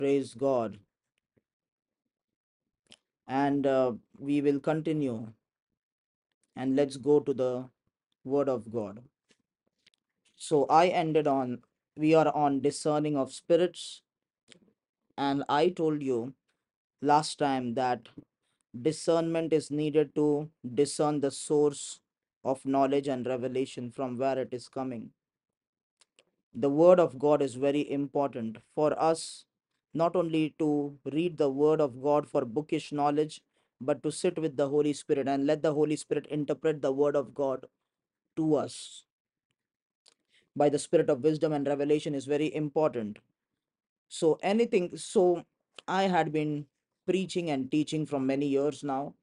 Praise God. And we will continue and let's go to the Word of God. So I ended on, we are on discerning of spirits, and I told you last time that discernment is needed to discern the source of knowledge and revelation from where it is coming. The Word of God is very important for us, not only to read the Word of God for bookish knowledge, but to sit with the Holy Spirit and let the Holy Spirit interpret the Word of God to us by the Spirit of wisdom and revelation is very important. So I had been preaching and teaching from many years now,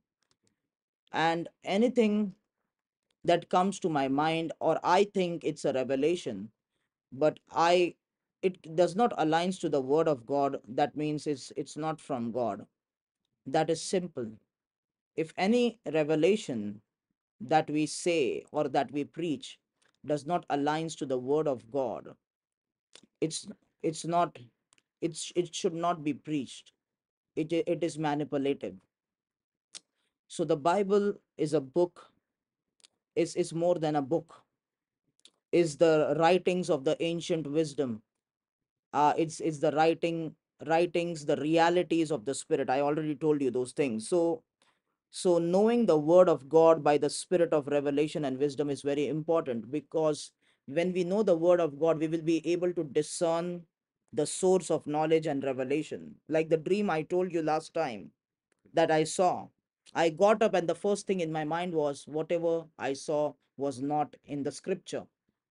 and anything that comes to my mind or I think it's a revelation, but I it does not aligns to the word of God, that means it's not from God. That is simple. If any revelation that we say or that we preach does not aligns to the word of God, it's it's not it should not be preached. It is manipulative. So the Bible is a book, is more than a book, is the writings of the ancient wisdom. It's the writings, the realities of the Spirit. I already told you those things. So knowing the word of God by the spirit of revelation and wisdom is very important, because when we know the word of God, we will be able to discern the source of knowledge and revelation. Like the dream I told you last time that I saw, I got up and the first thing in my mind was whatever I saw was not in the scripture.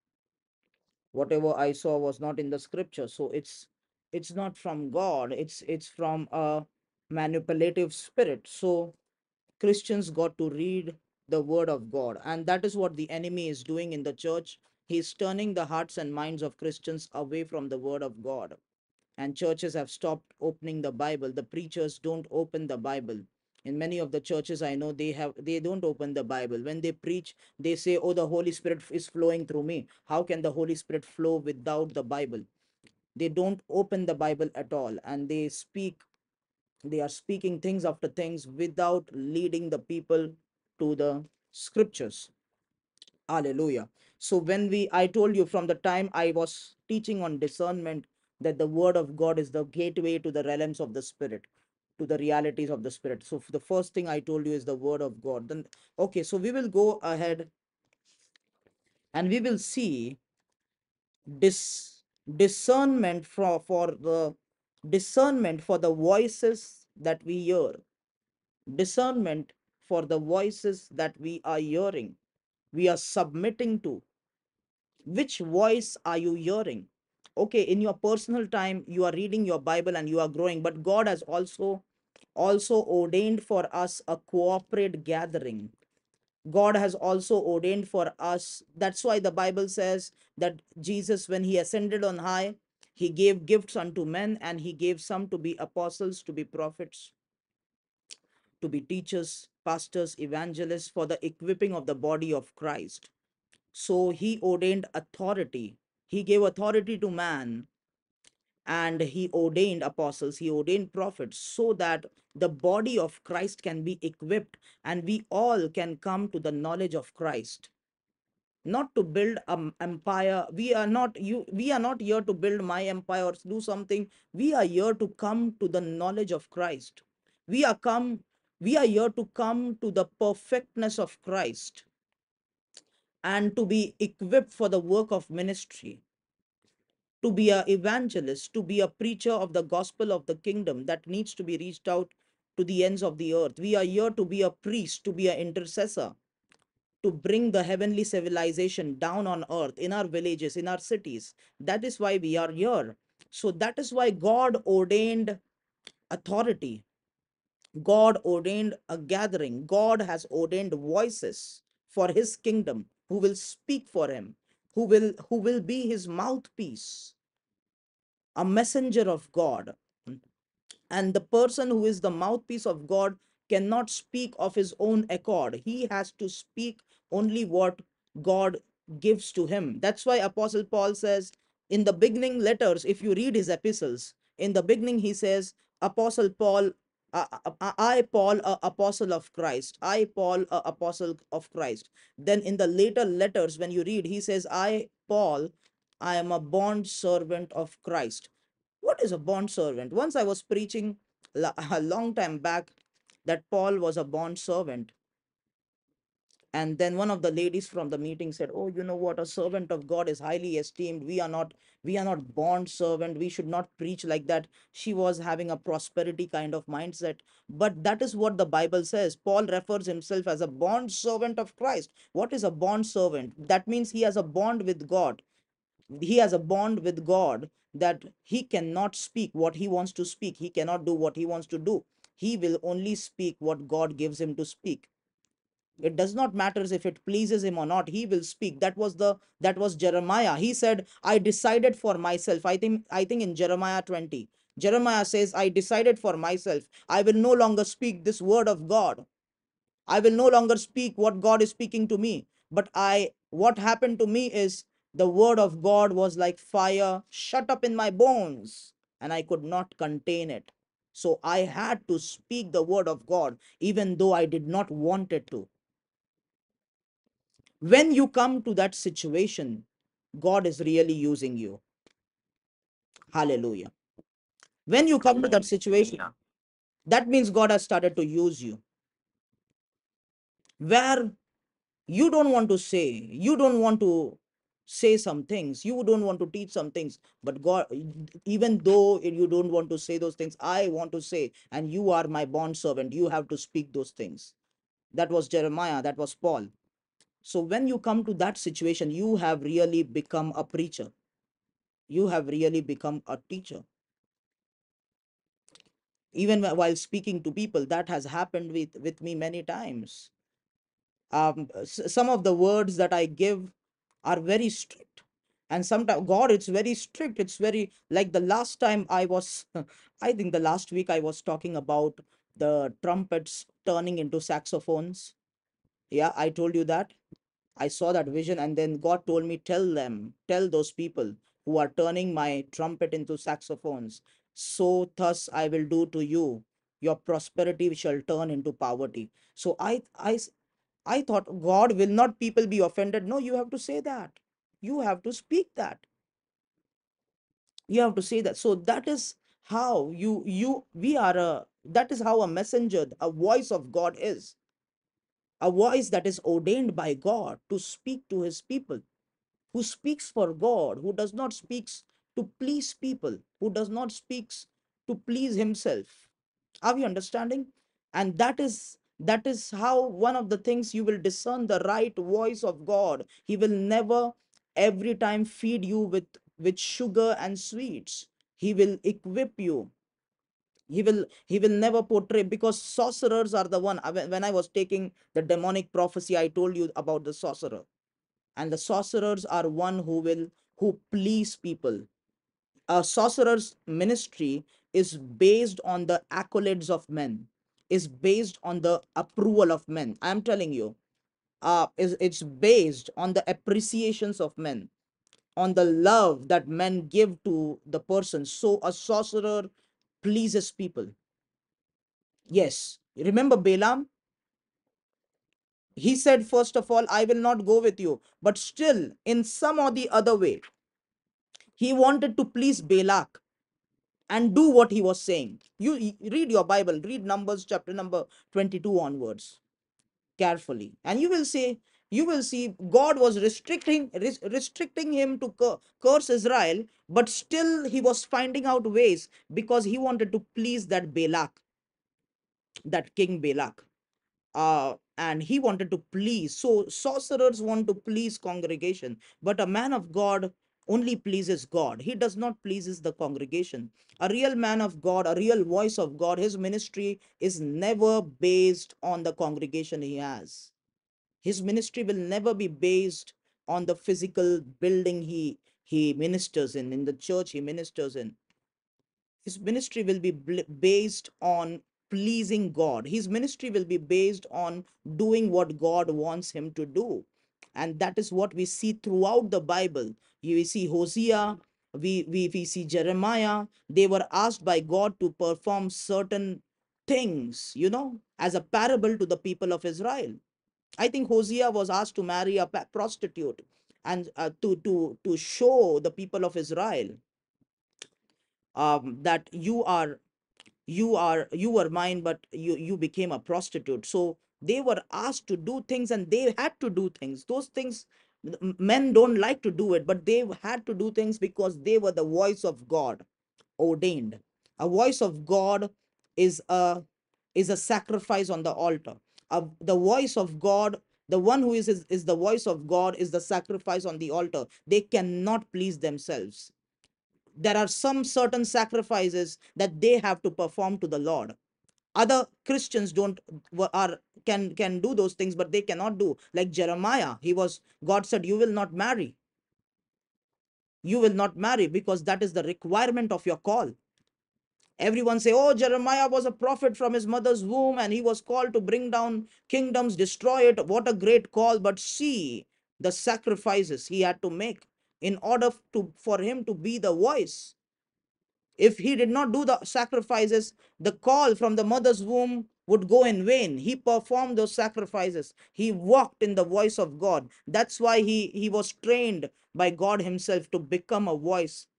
Whatever I saw was not in the scripture. So it's not from God. It's from a manipulative spirit. So Christians got to read the word of God. And that is what the enemy is doing in the church. He's turning the hearts and minds of Christians away from the word of God. And churches have stopped opening the Bible. The preachers don't open the Bible. In many of the churches I know, they don't open the Bible. When they preach, they say, oh, the Holy Spirit is flowing through me. How can the Holy Spirit flow without the Bible? They don't open the Bible at all, and they are speaking things after things without leading the people to the scriptures. Hallelujah. So I told you from the time I was teaching on discernment that the word of God is the gateway to the realms of the spirit, to the realities of the spirit. So the first thing I told you is the word of God. Then okay, so we will go ahead and we will see discernment for the discernment for the voices that we hear. Discernment for the voices that we are hearing, we are submitting to. Which voice are you hearing? Okay, in your personal time you are reading your Bible and you are growing, but God has also ordained for us a corporate gathering. God has also ordained for us. That's why the Bible says that Jesus, when he ascended on high, he gave gifts unto men, and he gave some to be apostles, to be prophets, to be teachers, pastors, evangelists, for the equipping of the body of Christ. So he ordained authority. He gave authority to man, and he ordained apostles, he ordained prophets, so that the body of Christ can be equipped and we all can come to the knowledge of Christ. Not to build an empire. We are not here to build my empire or do something. We are here to come to the knowledge of Christ. We are come we are here to come to the perfectness of Christ and to be equipped for the work of ministry, to be a evangelist, to be a preacher of the gospel of the kingdom that needs to be reached out to the ends of the earth. We are here to be a priest, to be an intercessor, to bring the heavenly civilization down on earth, in our villages, in our cities. That is why we are here. So that is why God ordained authority. God ordained a gathering. God has ordained voices for his kingdom, who will speak for him, who will be his mouthpiece, a messenger of God. And the person who is the mouthpiece of God cannot speak of his own accord. He has to speak only what God gives to him. That's why Apostle Paul says in the beginning letters, if you read his epistles, In the beginning, he says, Apostle Paul, I, Paul, apostle of Christ. I, Paul, apostle of Christ. Then in the later letters, when you read, he says, I, Paul, I am a bond servant of Christ. What is a bond servant? Once I was preaching a long time back that Paul was a bond servant. And then one of the ladies from the meeting said, oh, you know what, a servant of God is highly esteemed. We are not bond servant, we should not preach like that. She was having a prosperity kind of mindset, but that is what the Bible says. Paul refers himself as a bond servant of Christ. What is a bond servant? That means he has a bond with God. He has a bond with God, that he cannot speak what he wants to speak, he cannot do what he wants to do. He will only speak what God gives him to speak. It does not matter if it pleases him or not, he will speak. That was Jeremiah. He said, I decided for myself. I think in Jeremiah 20, Jeremiah says, I decided for myself, I will no longer speak this word of God. I will no longer speak what God is speaking to me. But what happened to me is, the word of God was like fire shut up in my bones, and I could not contain it. So I had to speak the word of God, even though I did not want it to. When you come to that situation, God is really using you. Hallelujah. When you come to that situation, that means God has started to use you. Where you don't want to say, you don't want to say some things, you don't want to teach some things, but God, even though you don't want to say those things, I want to say, and you are my bond servant, you have to speak those things. That was Jeremiah, that was Paul. So when you come to that situation, you have really become a preacher, you have really become a teacher. Even while speaking to people, that has happened with me many times. Some of the words that I give are very strict, and sometimes, God, it's very strict, it's very, like the last time I was I think the last week I was talking about the trumpets turning into saxophones. Yeah, I told you that. I saw that vision, and then God told me, tell those people who are turning my trumpet into saxophones, so thus I will do to you. Your prosperity shall turn into poverty. So I thought, God, will not people be offended? No, you have to say that. You have to speak that. You have to say that. So that is how we are that is how a messenger, a voice of God is. A voice that is ordained by God to speak to his people, who speaks for God, who does not speaks to please people, who does not speaks to please himself. Are we understanding? And that is how one of the things you will discern the right voice of God. He will never every time feed you with sugar and sweets. He will equip you. He will never portray, because sorcerers are the one. When I was taking the demonic prophecy, I told you about the sorcerer. And the sorcerers are one who please people. A sorcerer's ministry is based on the accolades of men, is based on the approval of men. I'm telling you, it's based on the appreciations of men, on the love that men give to the person. So a sorcerer pleases people. Yes, remember Balaam? He said, first of all, I will not go with you, but still in some or the other way he wanted to please Balak and do what he was saying. You read your Bible, read Numbers chapter number 22 onwards carefully, and you will see God was restricting him to curse Israel, but still he was finding out ways, because he wanted to please that Balak, that king Balak. And he wanted to please. So sorcerers want to please congregation, but a man of God only pleases God. He does not pleases the congregation. A real man of God, a real voice of God, his ministry is never based on the congregation he has. His ministry will never be based on the physical building he ministers in the church he ministers in. His ministry will be based on pleasing God. His ministry will be based on doing what God wants him to do. And that is what we see throughout the Bible. You see Hosea, we see Jeremiah. They were asked by God to perform certain things, as a parable to the people of Israel. I think Hosea was asked to marry a prostitute, and to show the people of Israel, that you were mine, but you became a prostitute. So they were asked to do things, and they had to do things. Those things, men don't like to do it, but they had to do things because they were the voice of God ordained. A voice of God is a sacrifice on the altar. The voice of God, the one who is the voice of God, is the sacrifice on the altar. They cannot please themselves. There are some certain sacrifices that they have to perform to the Lord. Other Christians don't are can do those things, but they cannot do. Like Jeremiah, God said, you will not marry. You will not marry because that is the requirement of your call. Everyone say, oh, Jeremiah was a prophet from his mother's womb, and he was called to bring down kingdoms, destroy it. What a great call. But see the sacrifices he had to make in order for him to be the voice. If he did not do the sacrifices, the call from the mother's womb would go in vain. He performed those sacrifices. He walked in the voice of God. That's why he was trained by God himself to become a voice.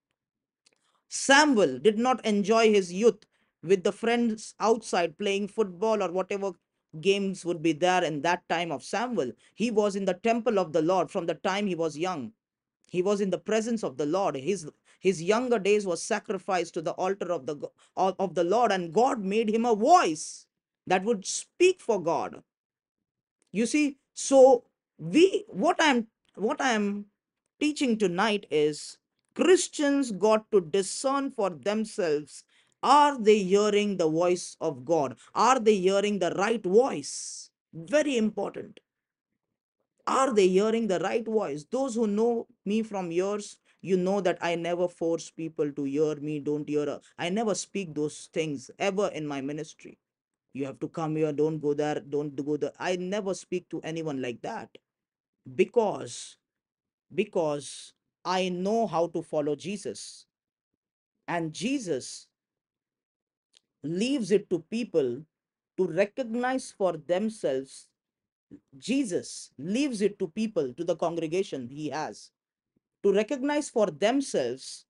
Samuel did not enjoy his youth with the friends outside playing football or whatever games would be there in that time of Samuel. He was in the temple of the Lord from the time he was young. He was in the presence of the Lord. His younger days was sacrificed to the altar of the Lord, and God made him a voice that would speak for God. You see, so we what I'm teaching tonight is Christians got to discern for themselves, are they hearing the voice of God? Are they hearing the right voice? Very important. Are they hearing the right voice? Those who know me from years, you know that I never force people to hear me, don't hear. I never speak those things ever in my ministry. You have to come here, don't go there, don't go there. I never speak to anyone like that, because because I know how to follow Jesus, and Jesus leaves it to people to recognize for themselves. Jesus leaves it to people, to the congregation he has, to recognize for themselves,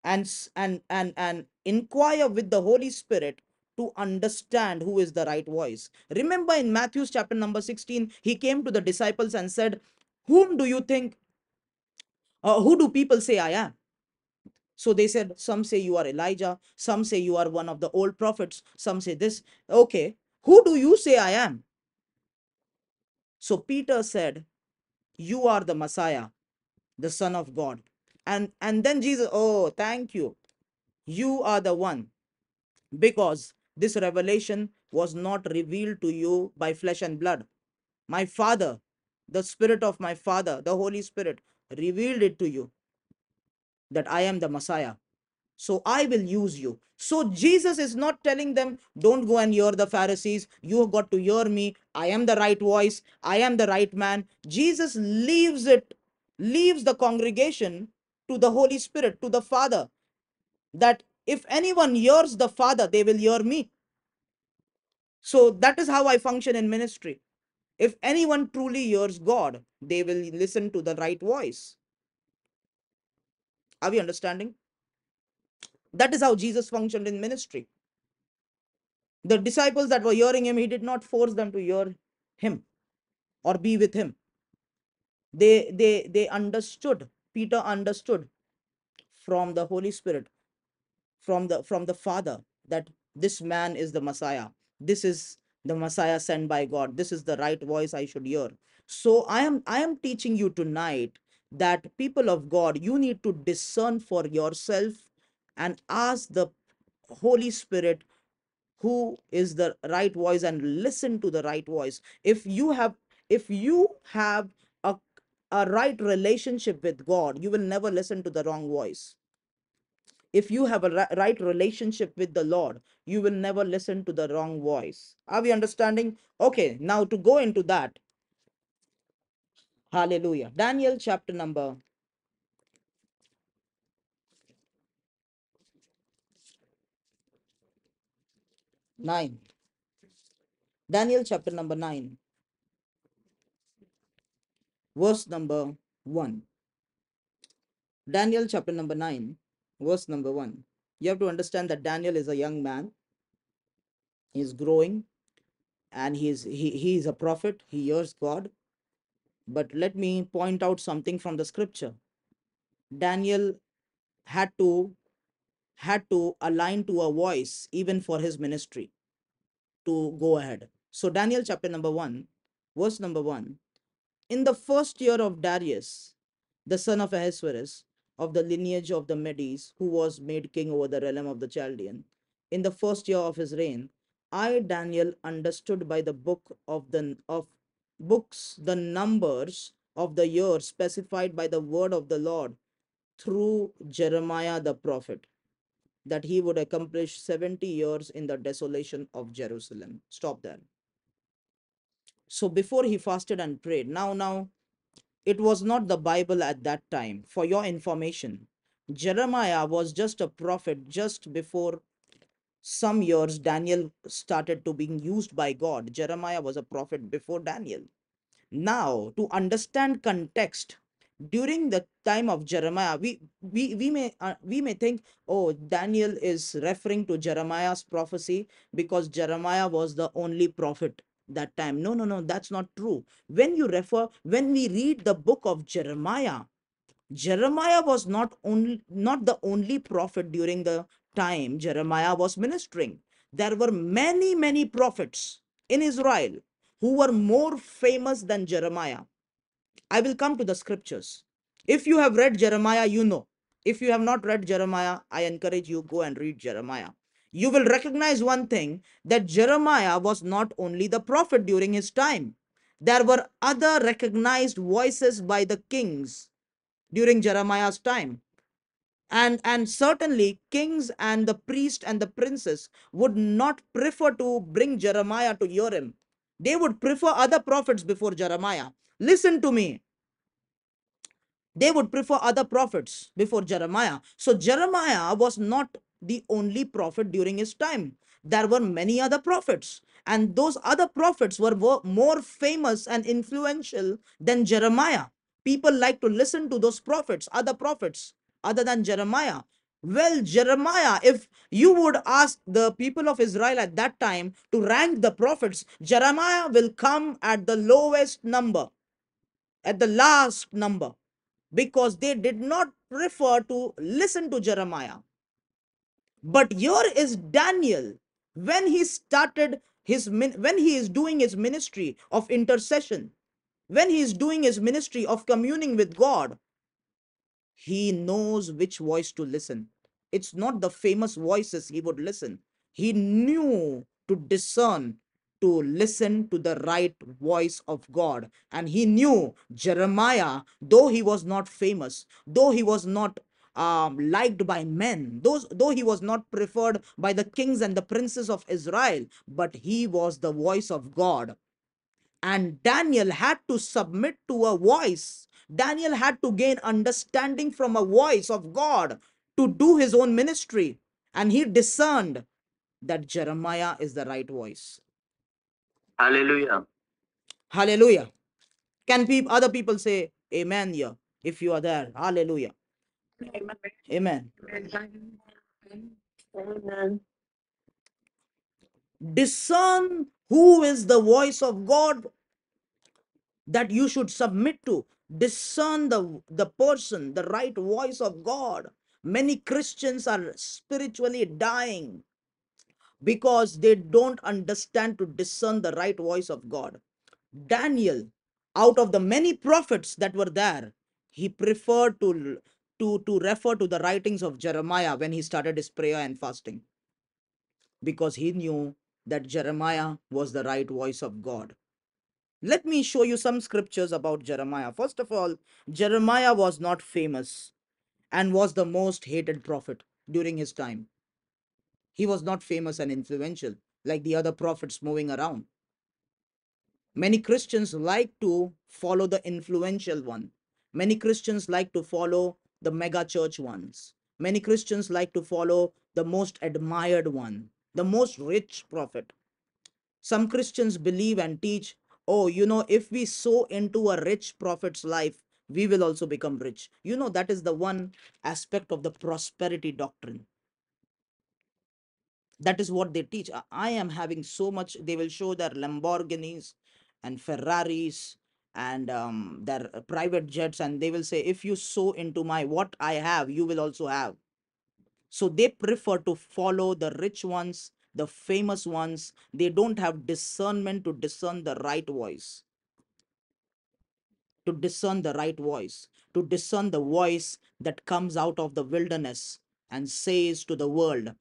and inquire with the Holy Spirit to understand who is the right voice. Remember in Matthew chapter number 16, he came to the disciples and said, whom do you think, who do people say I am? So they said, some say you are Elijah, some say you are one of the old prophets, some say this. Okay, who do you say I am? So Peter said, you are the Messiah, the Son of God. And then Jesus, oh, thank you. You are the one, because this revelation was not revealed to you by flesh and blood. My Father, the Spirit of my Father, the Holy Spirit, revealed it to you, that I am the Messiah. So I will use you. So Jesus is not telling them, don't go and hear the Pharisees. You have got to hear me. I am the right voice. I am the right man. Jesus leaves the congregation to the Holy Spirit, to the Father, that if anyone hears the Father, they will hear me. So that is how I function in ministry. If anyone truly hears God, they will listen to the right voice. Are we understanding? That is how Jesus functioned in ministry. The disciples that were hearing him, he did not force them to hear him or be with him. They understood. Peter understood from the Holy Spirit, from the Father, that this man is the Messiah. This is the Messiah sent by God. This is the right voice I should hear. So I am teaching you tonight that, people of God, you need to discern for yourself and ask the Holy Spirit who is the right voice, and listen to the right voice. If you have a right relationship with God, you will never listen to the wrong voice. If you have a right relationship with the Lord, you will never listen to the wrong voice. Are we understanding? Okay, now to go into that. Hallelujah. Daniel chapter number 9. Daniel chapter number 9, verse number 1. Daniel chapter number 9, verse number 1. You have to understand that Daniel is a young man. He's growing, and he is a prophet. He hears God. But let me point out something from the scripture. Daniel had to align to a voice even for his ministry to go ahead. So Daniel chapter number 1, verse number 1. In the first year of Darius, the son of Ahasuerus, of the lineage of the Medes, who was made king over the realm of the Chaldean, in the first year of his reign, I Daniel understood by the book of books the numbers of the years specified by the word of the Lord through Jeremiah the prophet, that he would accomplish 70 years in the desolation of Jerusalem. Stop there. So before he fasted and prayed, now it was not the Bible at that time. For your information, Jeremiah was just a prophet just before some years Daniel started to being used by God. Jeremiah was a prophet before Daniel. Now, to understand context, during the time of Jeremiah, we may think, oh, Daniel is referring to Jeremiah's prophecy because Jeremiah was the only prophet that time. No, no, no, that's not true. When we read the book of Jeremiah, Jeremiah was not the only prophet during the time Jeremiah was ministering. There were many prophets in Israel who were more famous than Jeremiah. I will come to the scriptures. If you have read Jeremiah, you know. If you have not read Jeremiah, I encourage you go and read Jeremiah. You will recognize one thing, that Jeremiah was not only the prophet during his time. There were other recognized voices by the kings during Jeremiah's time. And certainly kings and the priest and the princes would not prefer to bring Jeremiah to hear him. They would prefer other prophets before Jeremiah. Listen to me. They would prefer other prophets before Jeremiah. So Jeremiah was not the only prophet during his time. There were many other prophets, and those other prophets were more famous and influential than Jeremiah. People like to listen to those prophets, other prophets, other than Jeremiah. Well, Jeremiah, if you would ask the people of Israel at that time to rank the prophets, Jeremiah will come at the lowest number, at the last number, because they did not prefer to listen to Jeremiah. But here is Daniel. When he started when he is doing his ministry of intercession, when he is doing his ministry of communing with God, he knows which voice to listen. It's not the famous voices he would listen. He knew to discern, to listen to the right voice of God. And he knew Jeremiah, though he was not famous, though he was not liked by men, though he was not preferred by the kings and the princes of Israel, but he was the voice of God. And Daniel had to submit to a voice. Daniel had to gain understanding from a voice of God to do his own ministry. And he discerned that Jeremiah is the right voice. Hallelujah. Hallelujah. Can other people say amen here if you are there? Hallelujah. Amen. Amen. Discern who is the voice of God that you should submit to. Discern the person, the right voice of God. Many Christians are spiritually dying because they don't understand to discern the right voice of God. Daniel, out of the many prophets that were there, he preferred to refer to the writings of Jeremiah when he started his prayer and fasting, because he knew that Jeremiah was the right voice of God. Let me show you some scriptures about Jeremiah. First of all, Jeremiah was not famous and was the most hated prophet during his time. He was not famous and influential like the other prophets moving around. Many Christians like to follow the influential one. Many Christians like to follow the mega church ones. Many Christians like to follow the most admired one. the most rich prophet. Some Christians believe and teach, oh, if we sow into a rich prophet's life, we will also become rich. That is the one aspect of the prosperity doctrine. That is what they teach. I am having so much. They will show their Lamborghinis and Ferraris and their private jets, and they will say, if you sow into my what I have, you will also have. So they prefer to follow the rich ones, the famous ones. They don't have discernment to discern the right voice, to discern the right voice, to discern the voice that comes out of the wilderness and says to the world,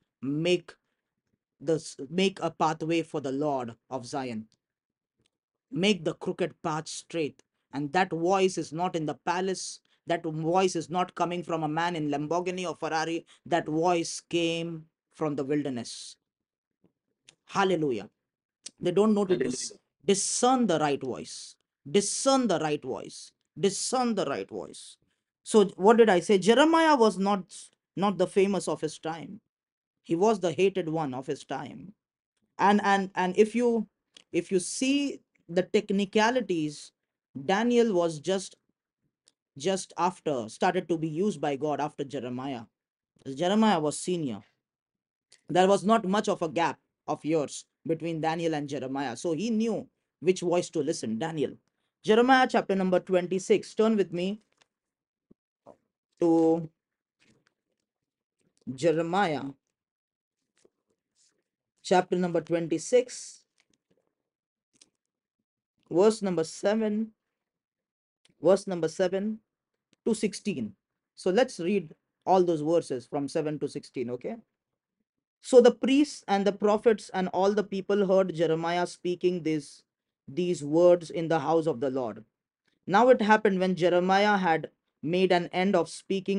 make a pathway for the Lord of Zion, make the crooked path straight. And that voice is not in the palace. That voice is not coming from a man in Lamborghini or Ferrari. That voice came from the wilderness. Hallelujah. They don't know to discern the right voice, discern the right voice, discern the right voice. So what did I say? Jeremiah was not the famous of his time. He was the hated one of his time. And if you see the technicalities, Daniel was just after started to be used by God after Jeremiah. Jeremiah was senior. There was not much of a gap of years between Daniel and Jeremiah. So he knew which voice to listen. Daniel. Jeremiah chapter number 26. Turn with me to Jeremiah chapter number 26, verse number 7, verse number 7 to 16. So let's read all those verses from 7 to 16, okay? So the priests and the prophets and all the people heard Jeremiah speaking these words in the house of the Lord. Now it happened when Jeremiah had made an end of speaking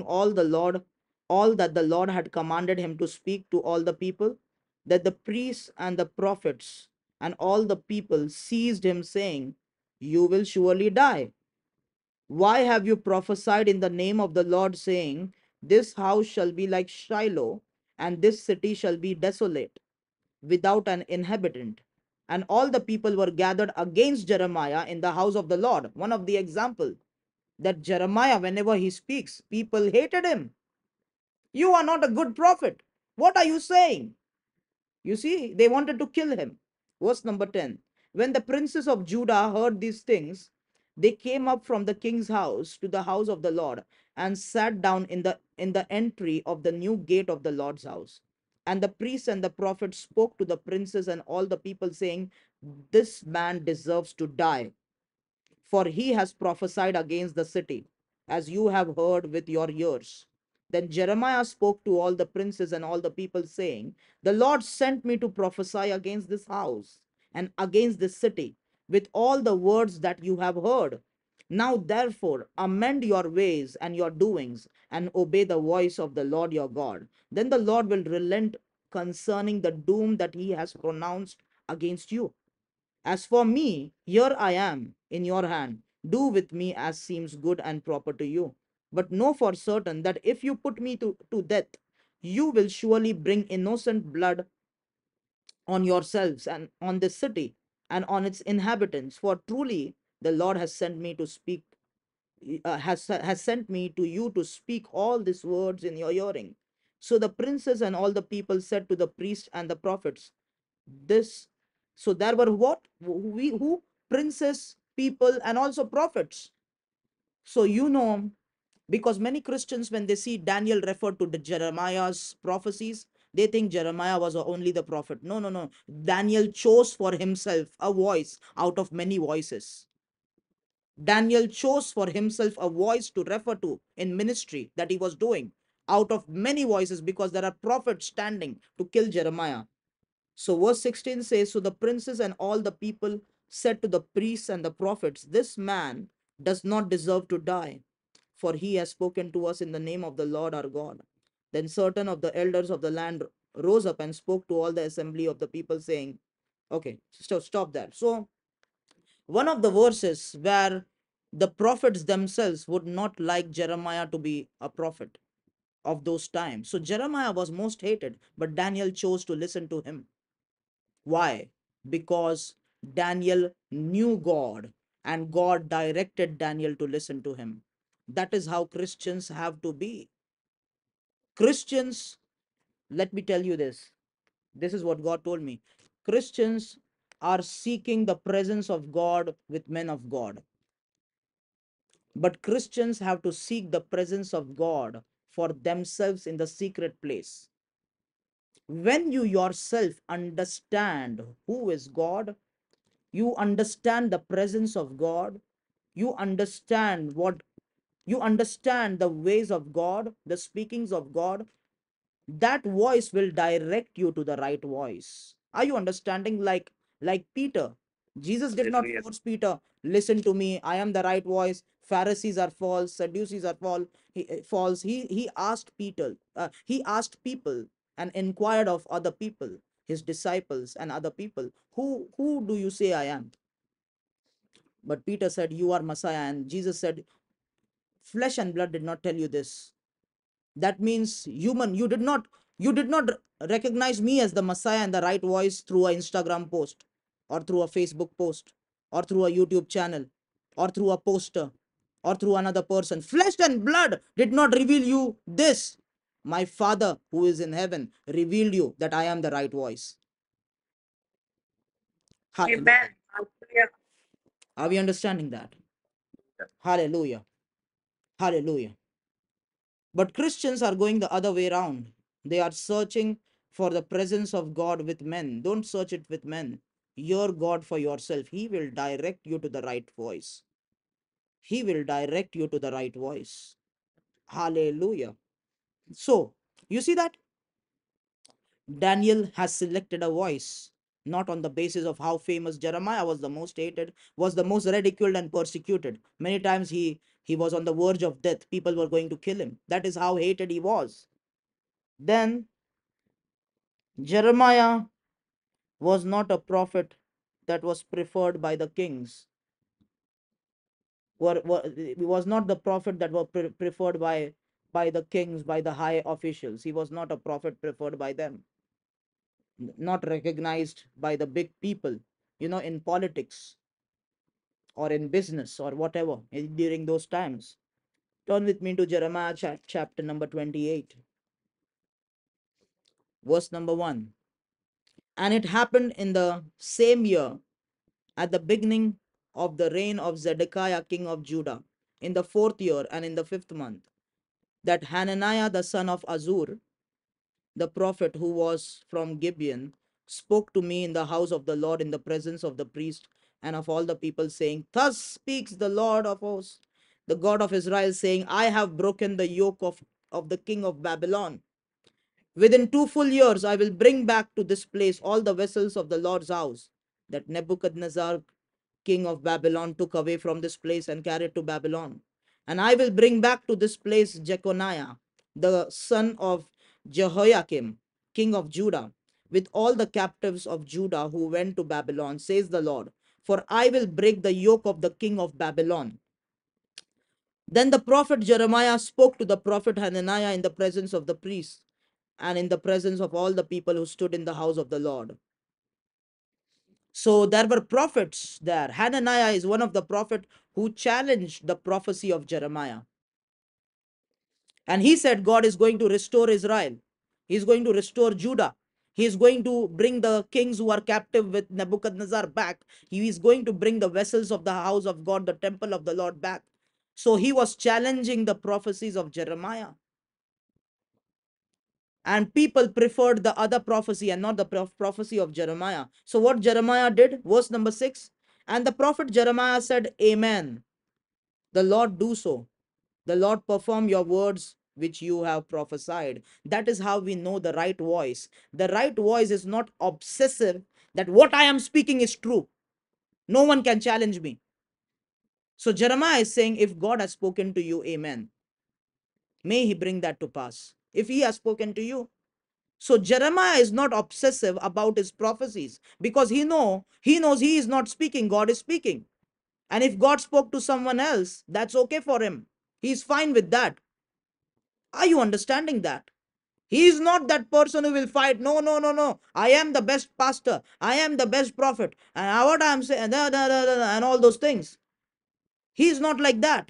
all that the Lord had commanded him to speak to all the people, that the priests and the prophets and all the people seized him, saying, you will surely die. Why have you prophesied in the name of the Lord, saying, this house shall be like Shiloh, and this city shall be desolate, without an inhabitant? And all the people were gathered against Jeremiah in the house of the Lord. One of the example that Jeremiah, whenever he speaks, people hated him. You are not a good prophet. What are you saying? You see, they wanted to kill him. Verse number 10. When the princes of Judah heard these things, they came up from the king's house to the house of the Lord and sat down in the entry of the new gate of the Lord's house. And the priests and the prophets spoke to the princes and all the people, saying, this man deserves to die, for he has prophesied against the city, as you have heard with your ears. Then Jeremiah spoke to all the princes and all the people, saying, the Lord sent me to prophesy against this house and against this city with all the words that you have heard. Now, therefore, amend your ways and your doings and obey the voice of the Lord your God. Then the Lord will relent concerning the doom that he has pronounced against you. As for me, here I am in your hand. Do with me as seems good and proper to you. But know for certain that if you put me to death, you will surely bring innocent blood on yourselves and on this city and on its inhabitants. For truly the Lord has sent me to speak, has sent me to you to speak all these words in your hearing. So the princes and all the people said to the priests and the prophets, this so there were what we who princes, people, and also prophets. So because many Christians, when they see Daniel referred to the Jeremiah's prophecies, they think Jeremiah was only the prophet. No, no, no. Daniel chose for himself a voice out of many voices. Daniel chose for himself a voice to refer to in ministry that he was doing out of many voices, because there are prophets standing to kill Jeremiah. So verse 16 says, so the princes and all the people said to the priests and the prophets, this man does not deserve to die, for he has spoken to us in the name of the Lord our God. Then certain of the elders of the land rose up and spoke to all the assembly of the people, saying, okay, stop there. So one of the verses where the prophets themselves would not like Jeremiah to be a prophet. of those times. So Jeremiah was most hated, but Daniel chose to listen to him. Why? Because Daniel knew God and God directed Daniel to listen to him. That is how Christians have to be. Christians, let me tell you this. This is what God told me. Christians are seeking the presence of God with men of God. But Christians have to seek the presence of God for themselves in the secret place. When you yourself understand who is God, you understand the presence of God, you understand the ways of God, the speakings of God, that voice will direct you to the right voice. Are you understanding? Like Peter, Jesus did not force Peter, listen to me, I am the right voice, Pharisees are false, Sadducees are false. He asked Peter, he asked people and inquired of other people, his disciples and other people, who do you say I am? But Peter said, you are Messiah. And Jesus said, flesh and blood did not tell you this. That means human, you did not recognize me as the Messiah and the right voice through a Instagram post, or through a Facebook post, or through a YouTube channel, or through a poster, or through another person. Flesh and blood did not reveal you this. My Father who is in heaven revealed you that I am the right voice. Hallelujah. Are we understanding that? Hallelujah. Hallelujah. But Christians are going the other way around. They are searching for the presence of God with men. Don't search it with men. Hear God for yourself. He will direct you to the right voice. He will direct you to the right voice. Hallelujah. So, you see that? Daniel has selected a voice, not on the basis of how famous Jeremiah was, the most hated, was the most ridiculed and persecuted. Many times he was on the verge of death. People were going to kill him. That is how hated he was. Then Jeremiah was not a prophet that was preferred by the kings. He was not the prophet that was preferred by the kings, by the high officials. He was not a prophet preferred by them, not recognized by the big people, in politics or in business or whatever during those times. Turn with me to Jeremiah chapter number 28, verse number 1. And it happened in the same year, at the beginning of the reign of Zedekiah king of Judah, in the 4th year and in the 5th month, that Hananiah the son of Azur, the prophet who was from Gibeon, spoke to me in the house of the Lord in the presence of the priest and of all the people, saying, thus speaks the Lord of hosts, the God of Israel, saying, I have broken the yoke of the king of Babylon. Within 2 full years, I will bring back to this place all the vessels of the Lord's house that Nebuchadnezzar, king of Babylon, took away from this place and carried to Babylon. And I will bring back to this place Jeconiah, the son of Jehoiakim, king of Judah, with all the captives of Judah who went to Babylon, says the Lord. For I will break the yoke of the king of Babylon. Then the prophet Jeremiah spoke to the prophet Hananiah in the presence of the priests and in the presence of all the people who stood in the house of the Lord. So there were prophets there. Hananiah is one of the prophets who challenged the prophecy of Jeremiah. And he said God is going to restore Israel. He's going to restore Judah. He's going to bring the kings who are captive with Nebuchadnezzar back. He is going to bring the vessels of the house of God, the temple of the Lord, back. So he was challenging the prophecies of Jeremiah. And people preferred the other prophecy and not the prophecy of Jeremiah. So what Jeremiah did, verse number 6, and the prophet Jeremiah said, Amen. The Lord do so. The Lord perform your words which you have prophesied. That is how we know the right voice. The right voice is not obsessive that what I am speaking is true. No one can challenge me. So Jeremiah is saying, if God has spoken to you, amen. May he bring that to pass. If he has spoken to you. So Jeremiah is not obsessive about his prophecies because he knows he is not speaking, God is speaking. And if God spoke to someone else, that's okay for him. He's fine with that. Are you understanding that? He is not that person who will fight. No, no, no, no. I am the best pastor. I am the best prophet. And what I am saying, and all those things. He is not like that.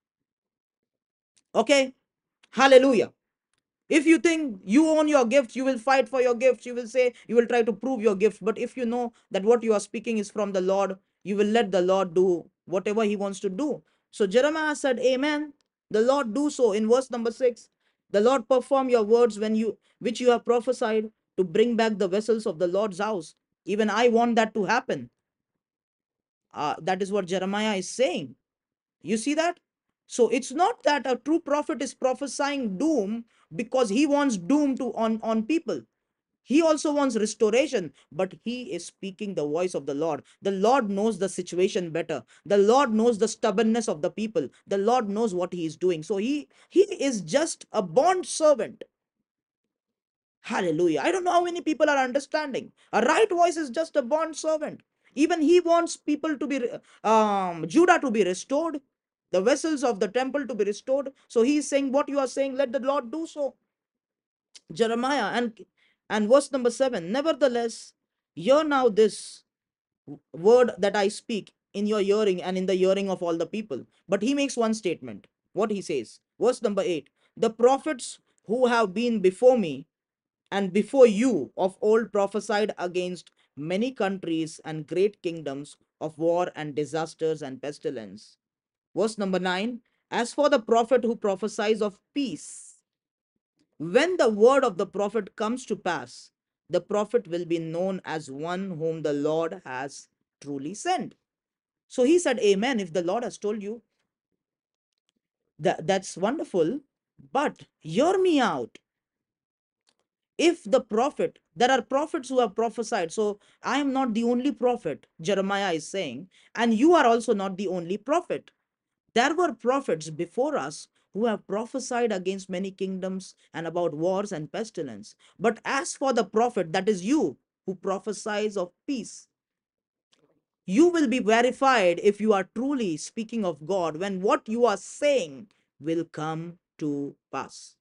Okay? Hallelujah. If you think you own your gifts, you will fight for your gifts. You will say, you will try to prove your gifts. But if you know that what you are speaking is from the Lord, you will let the Lord do whatever he wants to do. So Jeremiah said, Amen. The Lord do so. In verse number 6, the Lord perform your words which you have prophesied to bring back the vessels of the Lord's house. Even I want that to happen. That is what Jeremiah is saying. You see that? So it's not that a true prophet is prophesying doom because he wants doom to on people. He also wants restoration, but he is speaking the voice of the Lord. The Lord knows the situation better. The Lord knows the stubbornness of the people. The Lord knows what he is doing. So he is just a bond servant. Hallelujah. I don't know how many people are understanding. A right voice is just a bond servant. Even he wants people to be, Judah to be restored, the vessels of the temple to be restored. So he is saying, what you are saying, let the Lord do so. Jeremiah and verse number 7. Nevertheless, hear now this word that I speak in your hearing and in the hearing of all the people. But he makes one statement. What he says, verse number 8. The prophets who have been before me and before you of old prophesied against many countries and great kingdoms of war and disasters and pestilence. Verse number 9. As for the prophet who prophesies of peace, when the word of the prophet comes to pass, the prophet will be known as one whom the Lord has truly sent. So he said, Amen. If the Lord has told you, that's wonderful. But hear me out. If the prophet, there are prophets who have prophesied. So I am not the only prophet, Jeremiah is saying, and you are also not the only prophet. There were prophets before us who have prophesied against many kingdoms and about wars and pestilence. But as for the prophet, that is you, who prophesies of peace, you will be verified if you are truly speaking of God when what you are saying will come to pass.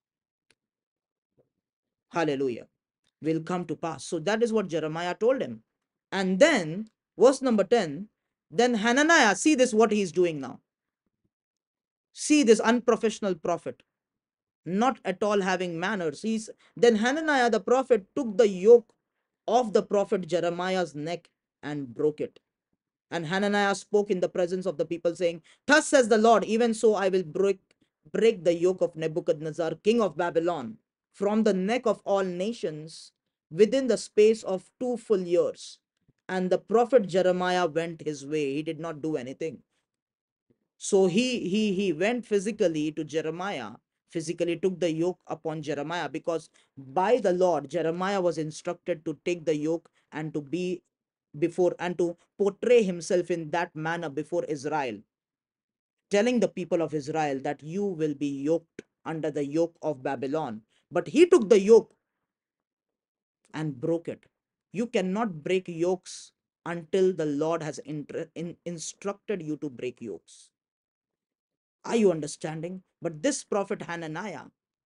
Hallelujah. Will come to pass. So that is what Jeremiah told him. And then, verse number 10, then Hananiah, see this, what he is doing now. See this unprofessional prophet, not at all having manners. Then Hananiah the prophet took the yoke of the prophet Jeremiah's neck and broke it. And Hananiah spoke in the presence of the people, saying, Thus says the Lord, even so I will break the yoke of Nebuchadnezzar, king of Babylon, from the neck of all nations within the space of 2 full years. And the prophet Jeremiah went his way. He did not do anything. So he went physically to Jeremiah, physically took the yoke upon Jeremiah, because by the Lord, Jeremiah was instructed to take the yoke and to be before and to portray himself in that manner before Israel, telling the people of Israel that you will be yoked under the yoke of Babylon. But he took the yoke and broke it. You cannot break yokes until the Lord has instructed you to break yokes. Are you understanding? But this prophet Hananiah,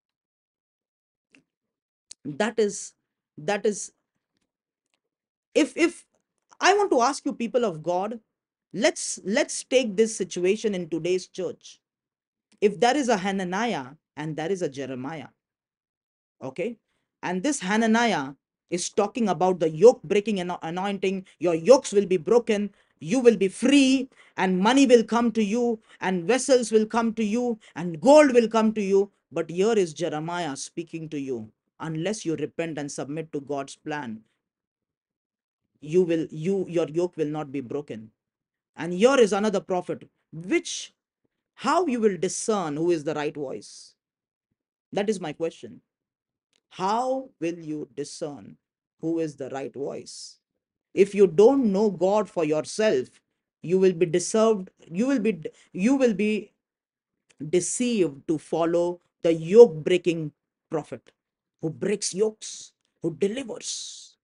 that is, that is, if I want to ask you, people of God, let's take this situation in today's church. If there is a Hananiah and there is a Jeremiah, okay, and this Hananiah is talking about the yoke breaking anointing, your yokes will be broken, you will be free, and money will come to you, and vessels will come to you, and gold will come to you. But here is Jeremiah speaking to you. Unless you repent and submit to God's plan, your yoke will not be broken. And here is another prophet, which how you will discern who is the right voice? That is my question. How will you discern who is the right voice? If you don't know God for yourself, you will be deserved, you will be deceived to follow the yoke breaking prophet who breaks yokes, who delivers.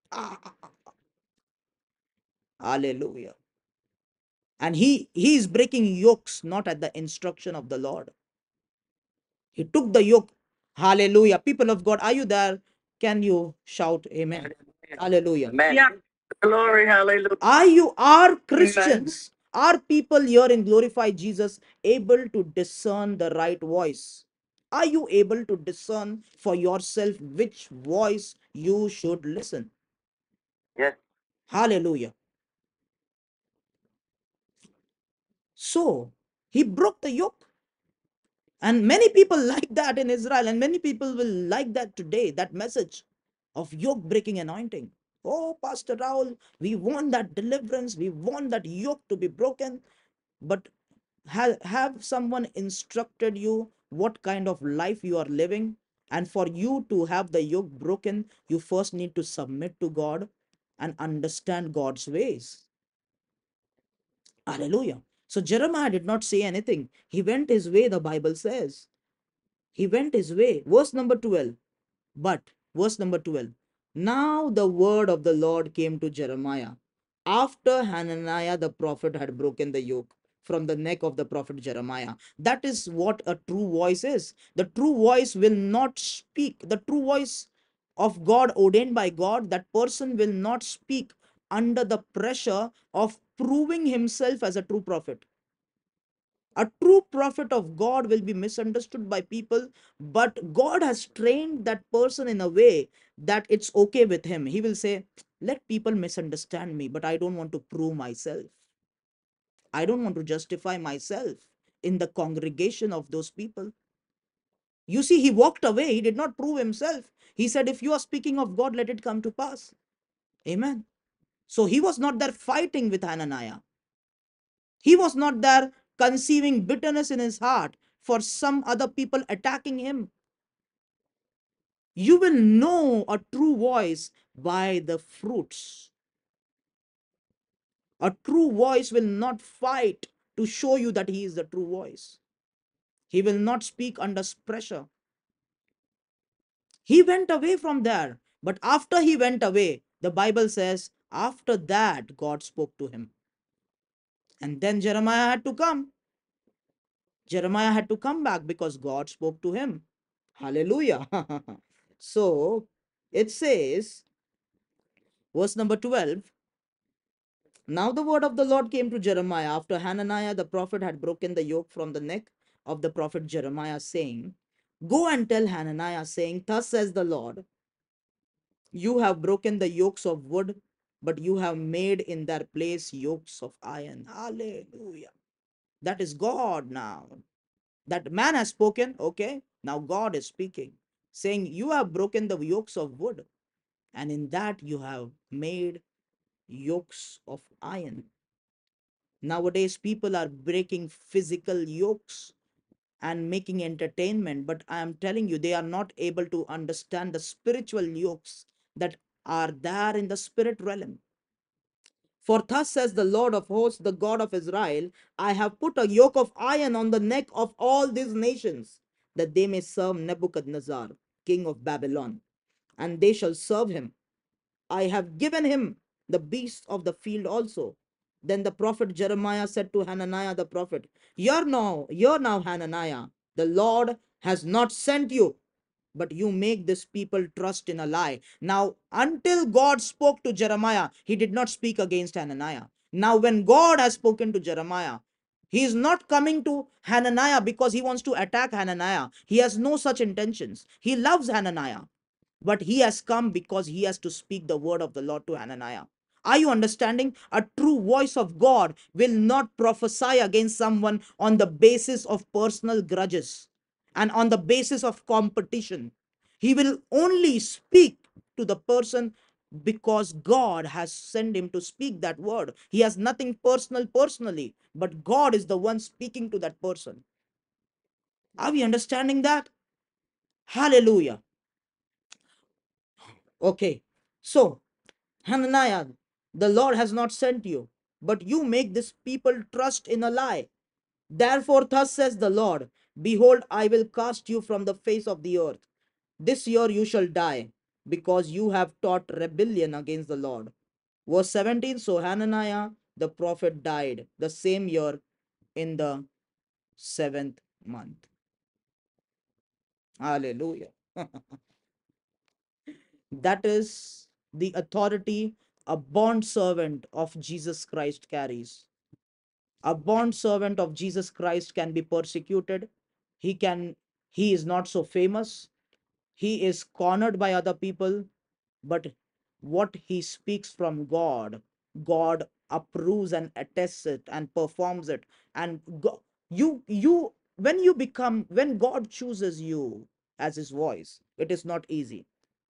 Hallelujah. And he is breaking yokes not at the instruction of the Lord. He took the yoke. Hallelujah. People of God, are you there? Can you shout amen? Hallelujah. Amen. Yeah. Glory, hallelujah. Are Amen. Christians, are people here in Glorify Jesus able to discern the right voice? Are you able to discern for yourself which voice you should listen? Yes. Hallelujah. So he broke the yoke. And many people like that in Israel, and many people will like that today, that message of yoke breaking anointing. Oh, Pastor Raul, we want that deliverance, we want that yoke to be broken. But have someone instructed you what kind of life you are living? And for you to have the yoke broken, you first need to submit to God and understand God's ways. Hallelujah. So Jeremiah did not say anything. He went his way, the Bible says. He went his way. Verse number 12. But, verse number 12. Now the word of the Lord came to Jeremiah after Hananiah the prophet had broken the yoke from the neck of the prophet Jeremiah. That is what a true voice is. The true voice will not speak. The true voice of God, ordained by God, that person will not speak under the pressure of proving himself as a true prophet. A true prophet of God will be misunderstood by people, but God has trained that person in a way that it's okay with him. He will say, let people misunderstand me, but I don't want to prove myself. I don't want to justify myself in the congregation of those people. You see, he walked away. He did not prove himself. He said, if you are speaking of God, let it come to pass. Amen. So he was not there fighting with Hananiah. He was not there conceiving bitterness in his heart for some other people attacking him. You will know a true voice by the fruits. A true voice will not fight to show you that he is the true voice. He will not speak under pressure. He went away from there. But after he went away, the Bible says, after that, God spoke to him. And then Jeremiah had to come. Jeremiah had to come back because God spoke to him. Hallelujah. So it says, verse number 12. Now the word of the Lord came to Jeremiah after Hananiah the prophet had broken the yoke from the neck of the prophet Jeremiah, saying, go and tell Hananiah, saying, thus says the Lord, you have broken the yokes of wood, but you have made in their place yokes of iron. Hallelujah. That is God now. That man has spoken, okay? Now God is speaking, saying, you have broken the yokes of wood, and in that you have made yokes of iron. Nowadays, people are breaking physical yokes and making entertainment, but I am telling you, they are not able to understand the spiritual yokes that are there in the spirit realm. For thus says the Lord of hosts, the God of Israel, I have put a yoke of iron on the neck of all these nations, that they may serve Nebuchadnezzar, king of Babylon, and they shall serve him. I have given him the beasts of the field also. Then the prophet Jeremiah said to Hananiah the prophet, hear now, Hananiah, the Lord has not sent you, but you make this people trust in a lie. Now, until God spoke to Jeremiah, he did not speak against Hananiah. Now, when God has spoken to Jeremiah, he is not coming to Hananiah because he wants to attack Hananiah. He has no such intentions. He loves Hananiah, but he has come because he has to speak the word of the Lord to Hananiah. Are you understanding? A true voice of God will not prophesy against someone on the basis of personal grudges and on the basis of competition. He will only speak to the person because God has sent him to speak that word. He has nothing personal personally, but God is the one speaking to that person. Are we understanding that? Hallelujah. Okay. So, Hananiah, the Lord has not sent you, but you make this people trust in a lie. Therefore, thus says the Lord, behold, I will cast you from the face of the earth. This year you shall die, because you have taught rebellion against the Lord. Verse 17. So Hananiah the prophet died the same year in the seventh month. Hallelujah. That is the authority a bond servant of Jesus Christ carries. A bond servant of Jesus Christ can be persecuted. He can, he is not so famous. He is cornered by other people, but what he speaks from God, God approves and attests it and performs it. And you, when you become, when God chooses you as his voice, it is not easy.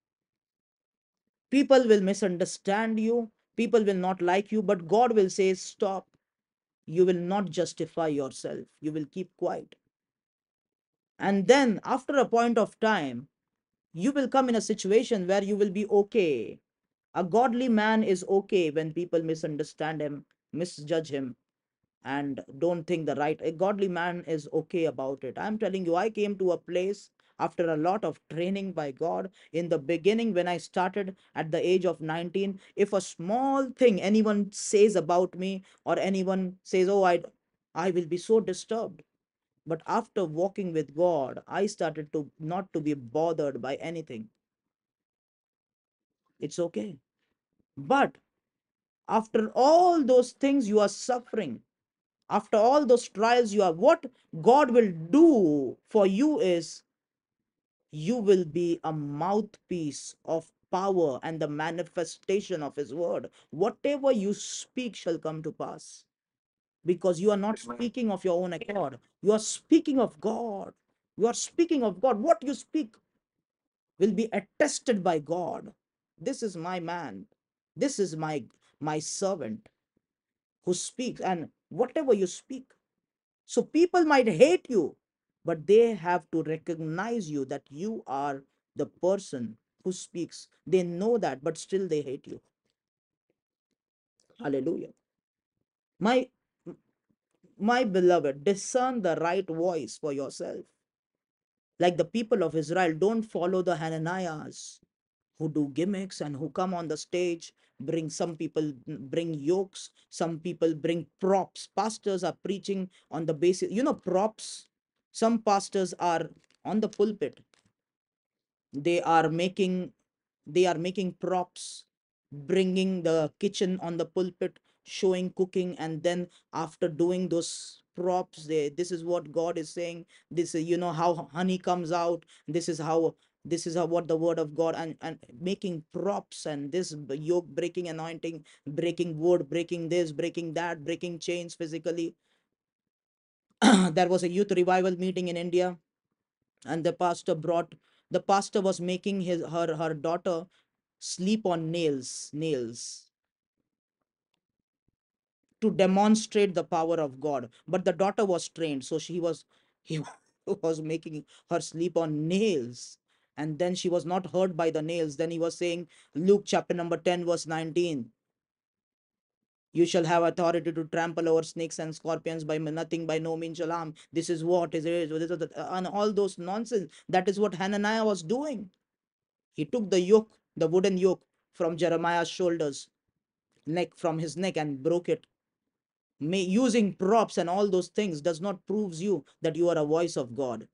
People will misunderstand you, people will not like you, but God will say, stop. You will not justify yourself, you will keep quiet. And then after a point of time, you will come in a situation where you will be okay. A godly man is okay when people misunderstand him, misjudge him, and don't think the right. A godly man is okay about it. I'm telling you, I came to a place after a lot of training by God. In the beginning, when I started at the age of 19, if a small thing anyone says about me, or anyone says, oh, I will be so disturbed. But after walking with God, I started to not to be bothered by anything. It's okay. But after all those things you are suffering, after all those trials you are, what God will do for you is, you will be a mouthpiece of power and the manifestation of his word. Whatever you speak shall come to pass, because you are not speaking of your own accord, you are speaking of God. You are speaking of God. What you speak will be attested by God. This is my man, this is my servant who speaks, and whatever you speak. So people might hate you, but they have to recognize you that you are the person who speaks. They know that, but still they hate you. Hallelujah. My my beloved, discern the right voice for yourself. Like the people of Israel, don't follow the Hananiahs who do gimmicks and who come on the stage, bring, some people bring yokes, some people bring props. Pastors are preaching on the basis, props. Some pastors are on the pulpit, they are making, props, bringing the kitchen on the pulpit, showing cooking, and then after doing those props, this is what God is saying, this is, how honey comes out, this is how what the word of God, and making props, and this yoke breaking anointing, breaking wood, breaking this, breaking that, breaking chains physically. There was a youth revival meeting in India, and the pastor was making her daughter sleep on nails to demonstrate the power of God. But the daughter was trained, so he was making her sleep on nails, and then she was not hurt by the nails. Then he was saying, Luke chapter number 10 verse 19, you shall have authority to trample over snakes and scorpions, by nothing by no means shall harm. This is what is it, and all those nonsense. That is what Hananiah was doing. He took the yoke, the wooden yoke, from Jeremiah's shoulders, from his neck, and broke it. Using props and all those things does not proves you that you are a voice of God.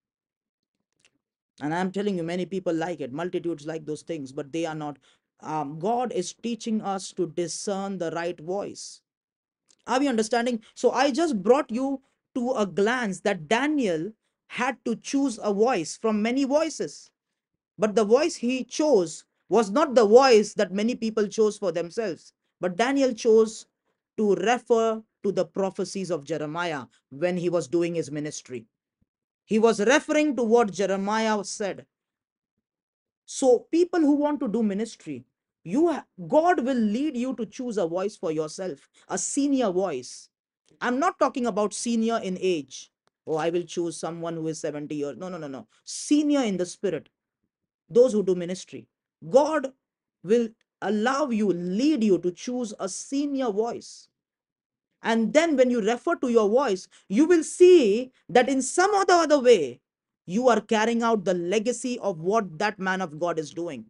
And I'm telling you, many people like it. Multitudes like those things, but they are not. God is teaching us to discern the right voice. Are we understanding? So I just brought you to a glance that Daniel had to choose a voice from many voices. But the voice he chose was not the voice that many people chose for themselves. But Daniel chose to refer to the prophecies of Jeremiah when he was doing his ministry. He was referring to what Jeremiah said. So people who want to do ministry, God will lead you to choose a voice for yourself, a senior voice. I'm not talking about senior in age. Oh, I will choose someone who is 70 years. No, no, no, no. Senior in the spirit, those who do ministry. God will allow you, lead you to choose a senior voice. And then when you refer to your voice, you will see that in some other way, you are carrying out the legacy of what that man of God is doing.